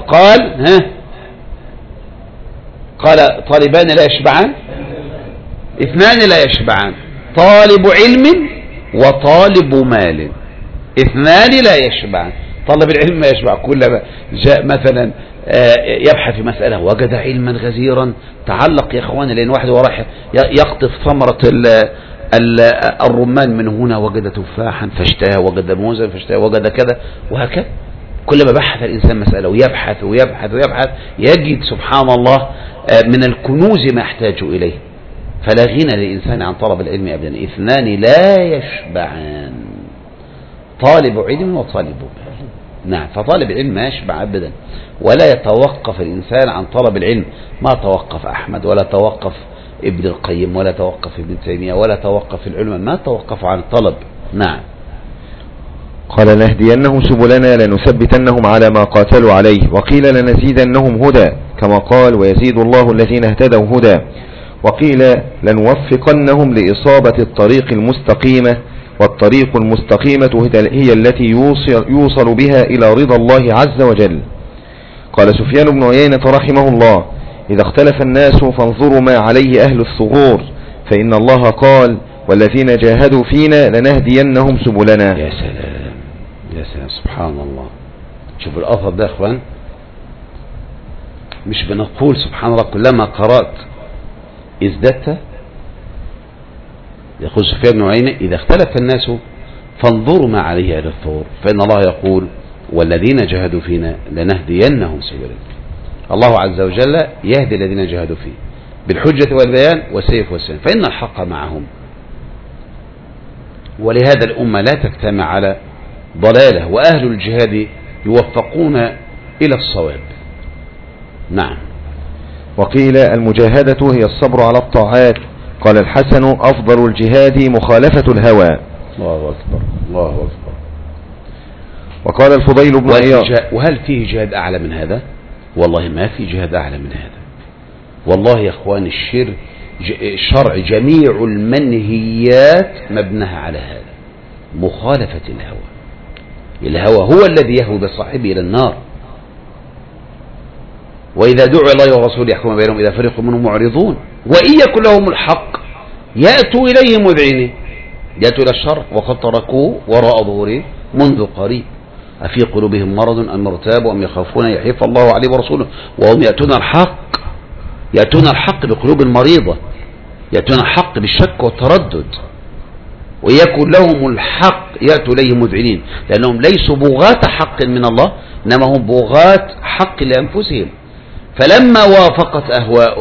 قال طالبان لا يشبعان، 2 لا يشبعان، طالب علم وطالب مال، 2 لا يشبعان. طالب العلم ما يشبع، كلما جاء مثلا يبحث في مسألة وجد علما غزيرا، تعلق يا اخواني، لأن واحد وراح يقطف ثمرة الرمان من هنا وجد تفاحا فاشتهى، وجد موزا فاشتهى، وجد كذا، وهكذا. كلما بحث الإنسان مسألة ويبحث ويبحث ويبحث يجد سبحان الله من الكنوز ما يحتاج إليه. فلا غنى للإنسان عن طلب العلم أبدا. 2 لا يشبعان، طالب علم وطالب علم. نعم، فطالب العلم ما يشبع أبدا، ولا يتوقف الإنسان عن طلب العلم. ما توقف أحمد، ولا توقف ابن القيم، ولا توقف ابن تيمية، ولا توقف العلماء، ما توقفوا عن الطلب. نعم. قال لنهدينهم سبلنا لنثبتنهم على ما قاتلوا عليه، وقيل لنزيدنهم هدى، كما قال ويزيد الله الذين اهتدوا هدى. وقيل لنوفقنهم لإصابة الطريق المستقيمة، والطريق المستقيمة هي التي يوصل بها إلى رضا الله عز وجل. قال سفيان بن عيينة رحمه الله: إذا اختلف الناس فانظروا ما عليه أهل الثغور، فإن الله قال: والذين جاهدوا فينا لنهدينهم سبلنا. يا سلام يا سلام، سبحان الله. شوف الأثر ده يا أخوان، مش بنقول سبحان الله كلما قرأت ازددت. يقول سفيان بن عيينة: إذا اختلف الناس فانظروا ما عليه أهل الثغور، فإن الله يقول: والذين جاهدوا فينا لنهدينهم سبلنا. الله عز وجل يهدي الذين جاهدوا فيه بالحجة والبيان والسيف والسلام، فإن الحق معهم. ولهذا الأمة لا تجتمع على ضلالة، وأهل الجهاد يوفقون إلى الصواب. نعم. وقيل المجاهدة هي الصبر على الطاعات. قال الحسن: أفضل الجهاد مخالفة الهوى. الله أكبر الله أكبر. وقال الفضيل بن عياض: وهل فيه جهاد أعلى من هذا؟ والله ما في جهاد أعلى من هذا. والله يا أخوان الشرع جميع المنهيات مبناها على هذا، مخالفة الهوى. الهوى هو الذي يهوي بصاحبه إلى النار. وإذا دعوا الله ورسوله يحكم بينهم إذا فريق منهم معرضون وإن يكن لهم الحق يأتوا إليه مذعنين. يأتوا إلى الشرع وقد تركوه وراء ظهوره منذ قريب. أفي قلوبهم مرض أم ارتابوا أم يخافون يحيف الله عليه ورسوله وهم يأتون الحق. يأتون الحق بقلوب مريضة، يأتون الحق بالشك والتردد. ويكن لهم الحق يأتوا إليه مذعنين، لأنهم ليسوا بغاة حق من الله، إنما هم بغاة حق لأنفسهم. فلما وافقت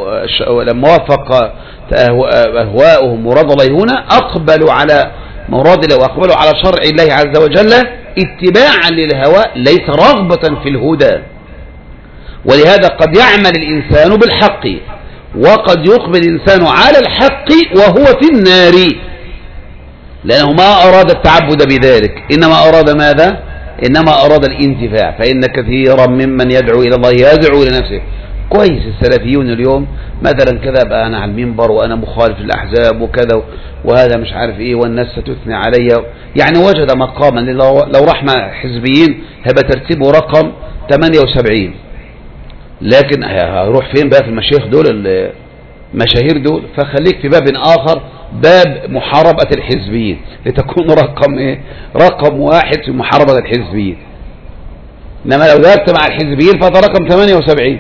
أهواؤهم مراد الله هنا، أقبلوا على مراد الله وأقبلوا على شرع الله عز وجل اتباعا للهوى، ليس رغبة في الهدى. ولهذا قد يعمل الإنسان بالحق، وقد يقبل الإنسان على الحق وهو في النار، لأنه ما أراد التعبد بذلك، إنما أراد ماذا؟ إنما أراد الانتفاع. فإن كثيرا ممن يدعو إلى الله يدعو إلى نفسه. كويس السلفيون اليوم مثلا كذا بقى أنا على المنبر وأنا مخالف الأحزاب وكذا وهذا مش عارف إيه والناس ستثني علي، يعني وجد مقاما. لو رحمة حزبيين هيبقى ترتيبه رقم 78، لكن هروح فين بقى في المشايخ دول المشاهير دول؟ فخليك في باب آخر، باب محاربة الحزبيين، لتكون رقم إيه؟ رقم 1 في محاربة الحزبيين. إنما لو ذهبت مع الحزبيين فهذا رقم 78،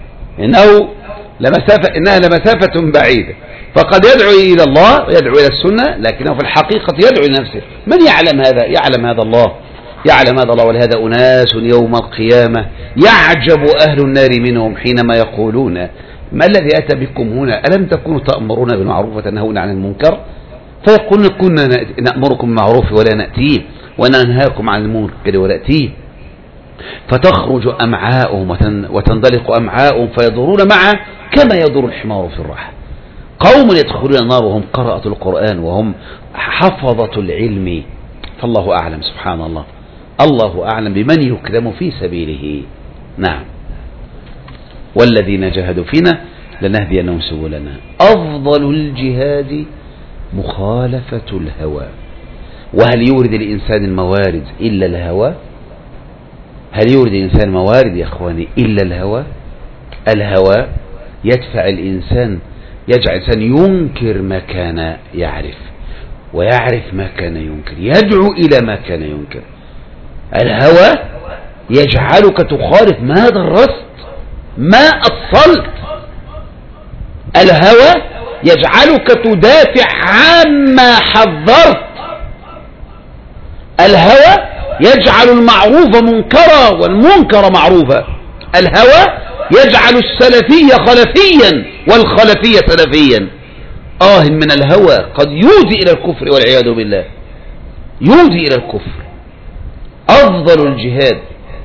إنها لمسافة بعيدة. فقد يدعو إلى الله ويدعو إلى السنة، لكنه في الحقيقة يدعو إلى نفسه. من يعلم هذا؟ يعلم هذا الله، يعلم هذا الله. ولهذا أناس يوم القيامة يعجب أهل النار منهم حينما يقولون: ما الذي أتى بكم هنا؟ ألم تكونوا تأمرون بالمعروف وتنهون عن المنكر؟ فيقولون: كنا نأمركم بالمعروف ولا نأتيه، وننهاكم عن المنكر ولا نأتيه. فتخرج أمعاؤهم وتندلق أمعاؤهم فيدورون معه كما يدور الحمار في الرحى. قوم يدخلون النار وهم قرأة القرآن وهم حفظة العلم. فالله أعلم سبحان الله، الله أعلم بمن يكرم في سبيله. نعم. والذين جاهدوا فينا لنهدينهم سبلنا. أفضل الجهاد مخالفة الهوى. وهل يورد الإنسان الموارد إلا الهوى؟ هل يورد الإنسان موارد يا أخواني إلا الهوى؟ الهوى يدفع الإنسان، يجعل الإنسان ينكر ما كان يعرف ويعرف ما كان ينكر، يدعو إلى ما كان ينكر. الهوى يجعلك تخالف ما درست ما أصلت. الهوى يجعلك تدافع عما حذرت. الهوى يجعل المعروف منكرا والمنكر معروفا. الهوى يجعل السلفي خلفيا والخلفي سلفيا. من الهوى قد يودي إلى الكفر والعياذ بالله، يودي إلى الكفر. أفضل الجهاد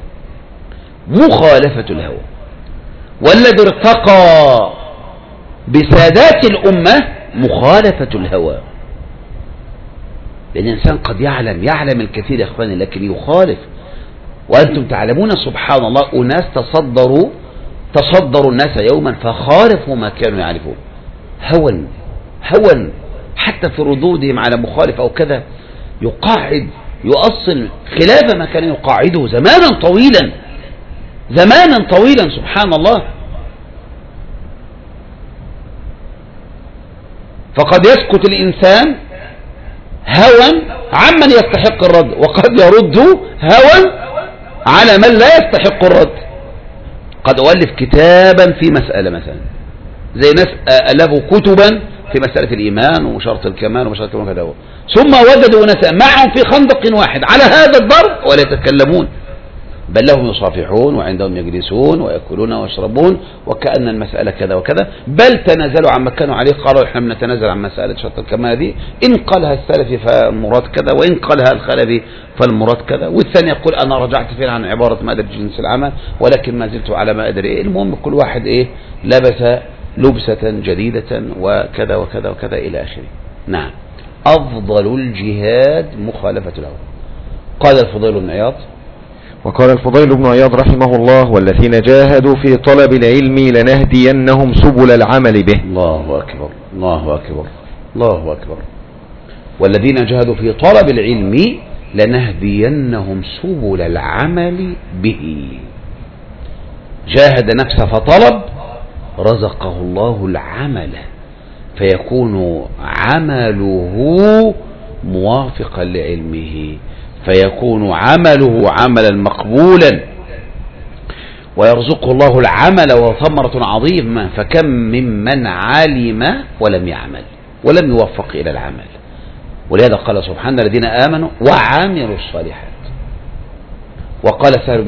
مخالفة الهوى. والذي ارتقى بسادات الأمة مخالفة الهوى. لأن الإنسان قد يعلم الكثير يا أخواني لكن يخالف. وأنتم تعلمون سبحان الله أناس تصدروا الناس يوما فخالفوا ما كانوا يعرفون. هوى حتى في ردودهم على مخالف أو كذا يقاعد يؤصل خلاف ما كان يقاعده زمانا طويلا سبحان الله. فقد يسكت الإنسان هوى عمن يستحق الرد، وقد يرد هوى على من لا يستحق الرد. قد أؤلف كتابا في مسألة مثلا زي ناس ألفوا كتبا في مسألة الإيمان وشرط الكمال ومشرط الكمال كذا، ثم وجدوا ناس معهم في خندق واحد على هذا الضرب ولا يتكلمون، بل لهم يصافحون وعندهم يجلسون ويأكلون ويشربون وكأن المسألة كذا وكذا، بل تنازلوا عما كانوا عليه، قالوا احنا بنتنازل عن مسألة شرط الكمال دي، إن قالها السلفي فالمراد كذا وإن قالها الخلفي فالمراد كذا، والثاني يقول أنا رجعت فيها عن عبارة ما أدري جنس العمل ولكن ما زلت على ما أدري إيه. المهم كل واحد إيه لبس لبسة جديدة وكذا وكذا وكذا إلى آخره. نعم. أفضل الجهاد مخالفة له. قال الفضيل بن عياض وقال الفضيل بن عياض رحمه الله: والذين جاهدوا في طلب العلم لنهدينهم سبل العمل به. الله أكبر الله أكبر الله أكبر. والذين جاهدوا في طلب العلم لنهدينهم سبل العمل به. جاهد نفسه فطلب رزقه الله العمل فيكون عمله موافقا لعلمه، فيكون عمله عملا مقبولا، ويرزقه الله العمل وهو ثمرة عظيمة. فكم ممن علم ولم يعمل ولم يوفق إلى العمل. ولهذا قال سبحانه: الذين آمنوا وعملوا الصالحات. وقال سهل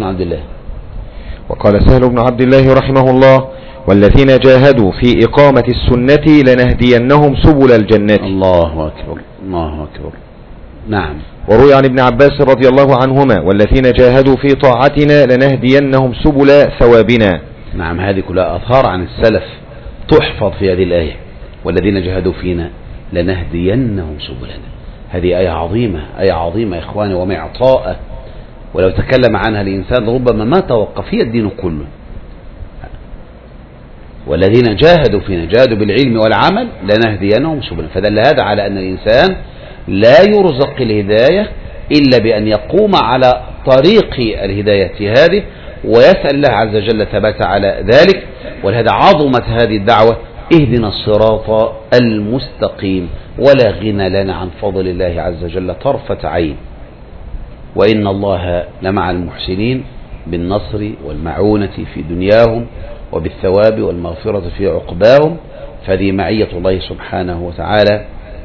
بن عبد الله رحمه الله: والذين جاهدوا في إقامة السنة لنهدينهم سبل الجنة. الله أكبر الله أكبر. نعم. وروي عن ابن عباس رضي الله عنهما: والذين جاهدوا في طاعتنا لنهدينهم سبل ثوابنا. نعم. هذه كلها آثار عن السلف تحفظ في هذه الآية: والذين جاهدوا فينا لنهدينهم سبلنا. هذه آية عظيمة، آية عظيمة يا إخواني ومعطاءة، ولو تكلم عنها الإنسان ربما ما توقف فيها الدين كله. والذين جاهدوا فينا جاهدوا بالعلم والعمل لنهدينهم سبلنا. فدل هذا على أن الإنسان لا يرزق الهداية إلا بأن يقوم على طريق الهداية هذه ويسأل الله عز وجل ثبات على ذلك. ولهذا عظمت هذه الدعوة: اهدنا الصراط المستقيم. ولا غنى لنا عن فضل الله عز وجل طرفة عين. وإن الله لمع المحسنين بالنصر والمعونة في دنياهم وبالثواب والمغفرة في عقباهم. فذي معية الله سبحانه وتعالى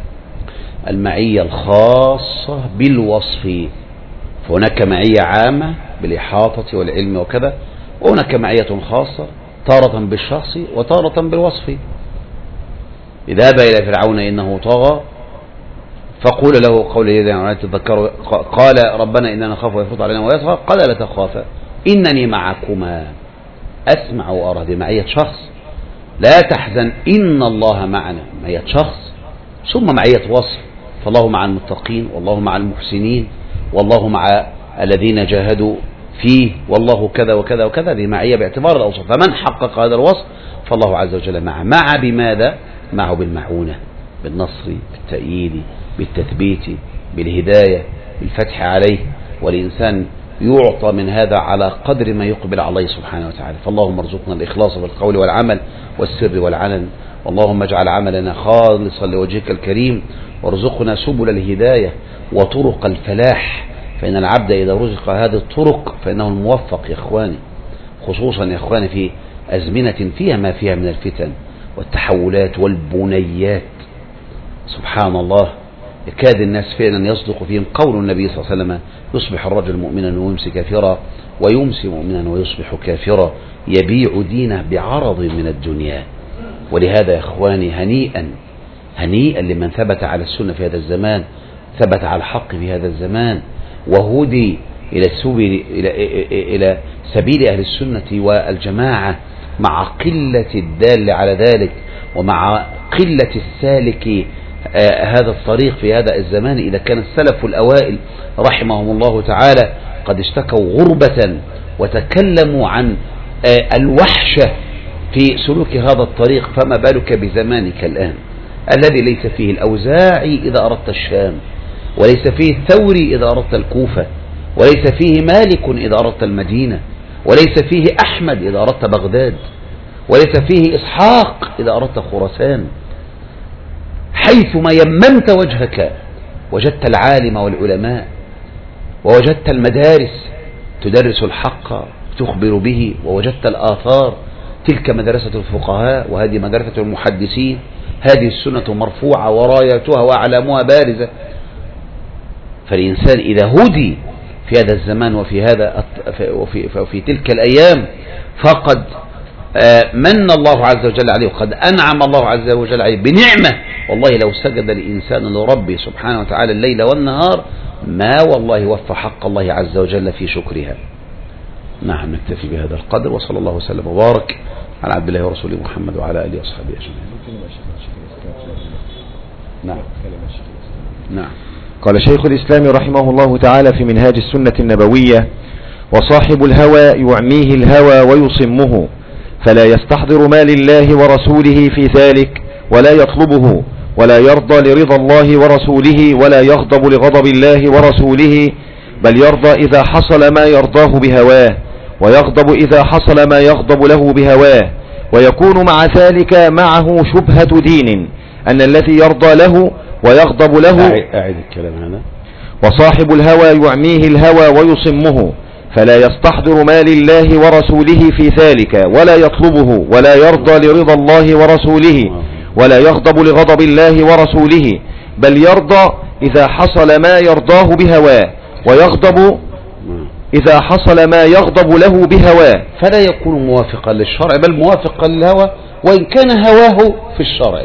المعية الخاصة بالوصف. فهناك معية عامة بالإحاطة والعلم وكذا، وهناك معية خاصة تارة بالشخص وتارة بالوصف. إذا أبى إلى فرعون إنه طغى فقول له قولا تذكروا قال ربنا إننا نخاف ويفرط علينا ويطغى قال لا تخافا إنني معكما أسمع وأرى. هذه معية شخص. لا تحزن إن الله معنا، معية شخص. ثم معية وصف: فالله مع المتقين والله مع المحسنين والله مع الذين جاهدوا فيه والله كذا وكذا وكذا. هذه معية باعتبار الأوصاف. فمن حقق هذا الوصف فالله عز وجل معه. مع بماذا؟ معه بالمعونة، بالنصر، بالتأييد، بالتثبيت، بالهداية، بالفتح عليه. والإنسان يعطى من هذا على قدر ما يقبل على الله سبحانه وتعالى. فاللهم ارزقنا الإخلاص بالقول والعمل والسر والعلن. اللهم اجعل عملنا خالصا لوجهك الكريم، وارزقنا سبل الهداية وطرق الفلاح. فإن العبد إذا رزق هذه الطرق فإنه الموفق يا إخواني، خصوصا يا إخواني في أزمنة فيها ما فيها من الفتن والتحولات والبنيات. سبحان الله، يكاد الناس فعلا يصدق فيهم قول النبي صلى الله عليه وسلم: يصبح الرجل مؤمنا ويمسي كافرا ويمسي مؤمنا ويصبح كافرا، يبيع دينه بعرض من الدنيا. ولهذا يا إخواني هنيئا لمن ثبت على السنة في هذا الزمان، ثبت على الحق في هذا الزمان، وهدي إلى سبيل أهل السنة والجماعة، مع قلة الدال على ذلك ومع قلة السالك هذا الطريق في هذا الزمان. إذا كان السلف الأوائل رحمهم الله تعالى قد اشتكوا غربة وتكلموا عن الوحشة في سلوك هذا الطريق، فما بالك بزمانك الآن الذي ليس فيه الأوزاعي إذا أردت الشام، وليس فيه الثوري إذا أردت الكوفة، وليس فيه مالك إذا أردت المدينة، وليس فيه أحمد إذا أردت بغداد، وليس فيه إسحاق إذا أردت خراسان. حيثما يممت وجهك وجدت العالم والعلماء، ووجدت المدارس تدرس الحق تخبر به، ووجدت الآثار، تلك مدرسة الفقهاء وهذه مدرسة المحدثين، هذه السنة مرفوعة وراياتها وأعلامها بارزة. فالإنسان إذا هدي في هذا الزمان وفي تلك الأيام فقد من الله عز وجل عليه، وقد أنعم الله عز وجل عليه بنعمة. والله لو سجد الإنسان لربه سبحانه وتعالى الليل والنهار ما والله وفى حق الله عز وجل في شكرها. نعم، نكتفي بهذا القدر، وصلى الله وسلم وبارك على عبد الله ورسوله محمد وعلى آله وصحبه أجمعين. نعم. قال شيخ الإسلام رحمه الله تعالى في منهاج السنة النبوية: وصاحب الهوى يعميه الهوى ويصمه، فلا يستحضر ما لله ورسوله في ذلك ولا يطلبه، ولا يرضى لرضا الله ورسوله ولا يغضب لغضب الله ورسوله، بل يرضى إذا حصل ما يرضاه بهواه، ويغضب إذا حصل ما يغضب له بهواه، ويكون مع ذلك معه شبهة دين أن الذي يرضى له ويغضب له. أعيد الكلام هذا. وصاحب الهوى يعميه الهوى ويصمه، فلا يستحضر ما لله ورسوله في ذلك ولا يطلبه، ولا يرضى لرضا الله ورسوله ولا يغضب لغضب الله ورسوله، بل يرضى إذا حصل ما يرضاه بهواه، ويغضب إذا حصل ما يغضب له بهواه، فلا يكون موافقا للشرع بل موافقا للهوى، وإن كان هواه في الشرع،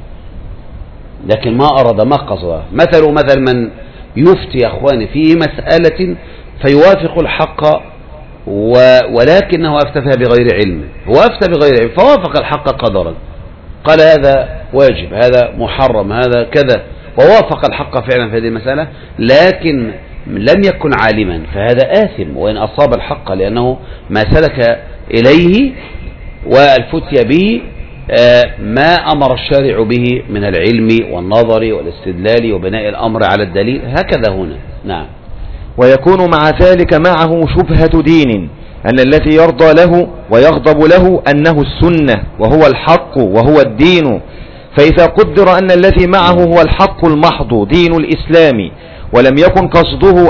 لكن ما أراد ما قصده. مثل من يفتي أخواني في مسألة فيوافق الحق ولكنه أفتى بغير علم، هو أفتى بغير علم فوافق الحق قدرا، قال هذا واجب، هذا محرم، هذا كذا، ووافق الحق فعلا في هذه المسألة، لكن لم يكن عالما، فهذا آثم وإن أصاب الحق، لأنه ما سلك إليه والفتي به ما أمر الشارع به من العلم والنظر والاستدلال وبناء الأمر على الدليل، هكذا هنا. نعم. ويكون مع ذلك معه شبهة دين أن الذي يرضى له ويغضب له أنه السنة وهو الحق وهو الدين، فإذا قدر أن الذي معه هو الحق المحض دين الإسلام، ولم يكن قصده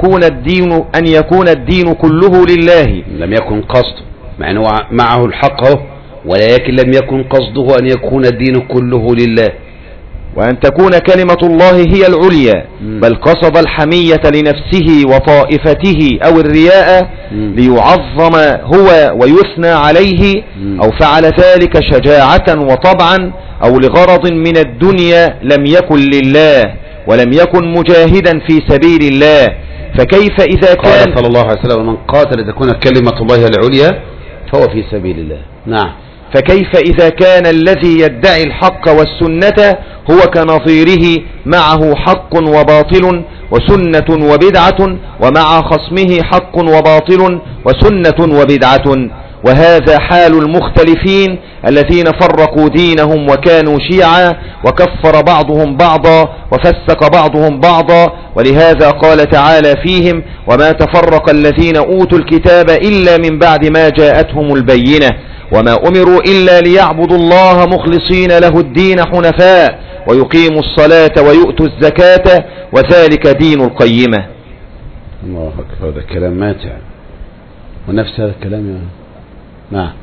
أن يكون الدين كله لله، لم يكن قصده مع أنه معه الحق، ولكن لم يكن قصده أن يكون الدين كله لله، وأن تكون كلمة الله هي العليا، بل قصد الحمية لنفسه وطائفته أو الرياء ليعظم هو ويثنى عليه، أو فعل ذلك شجاعة وطبعا أو لغرض من الدنيا لم يكن لله، ولم يكن مجاهدا في سبيل الله. فكيف إذا كان قال صلى الله عليه وسلم: من قاتل لتكون كلمة الله العليا فهو في سبيل الله. نعم. فكيف إذا كان الذي يدعي الحق والسنة هو كنظيره معه حق وباطل وسنة وبدعة، ومع خصمه حق وباطل وسنة وبدعة، وهذا حال المختلفين الذين فرقوا دينهم وكانوا شيعا، وكفر بعضهم بعضا وفسق بعضهم بعضا. ولهذا قال تعالى فيهم: وما تفرق الذين أوتوا الكتاب إلا من بعد ما جاءتهم البينة، وما أمروا إلا ليعبدوا الله مخلصين له الدين حنفاء ويقيموا الصلاة ويؤتوا الزكاة وذلك دين القيمة. الله أكبر، هذا كلام ماتع، ونفس هذا الكلام يعني. نعم.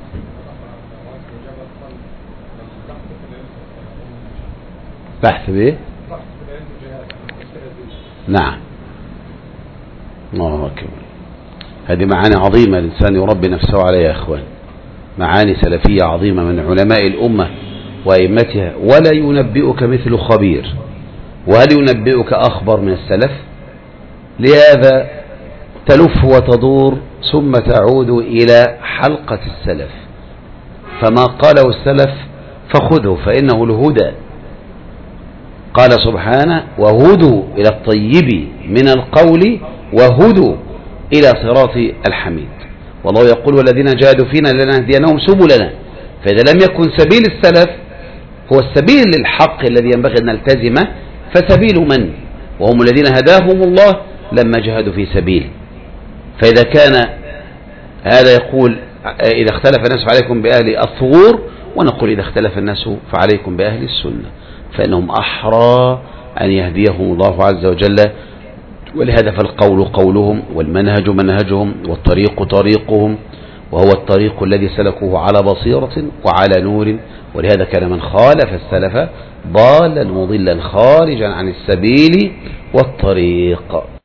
بحث به. نعم. الله أكبر، هذه معاني عظيمة الإنسان يربي نفسه عليها يا أخوان، معاني سلفية عظيمة من علماء الأمة وأئمتها. ولا ينبئك مثل خبير، وهل ينبئك أخبر من السلف؟ لهذا تلف وتدور ثم تعود إلى حلقة السلف، فما قاله السلف فخذه فإنه الهدى. قال سبحانه: وهدوا إلى الطيب من القول وهدوا إلى صراط الحميد. والله يقول: والذين جاهدوا فينا لنهدينهم سبلنا فإذا لم يكن سبيل السلف هو السبيل للحق الذي ينبغي أن نلتزمه، فسبيل من؟ وهم الذين هداهم الله لما جهدوا في سبيله. فإذا كان هذا يقول إذا اختلف الناس فعليكم بأهل الثغور، ونقول إذا اختلف الناس فعليكم بأهل السنة، فإنهم أحرى أن يهديهم الله عز وجل. ولهذا فالقول قولهم، والمنهج منهجهم، والطريق طريقهم، وهو الطريق الذي سلكوه على بصيرة وعلى نور. ولهذا كان من خالف السلف ضالا مضلا خارجا عن السبيل والطريق.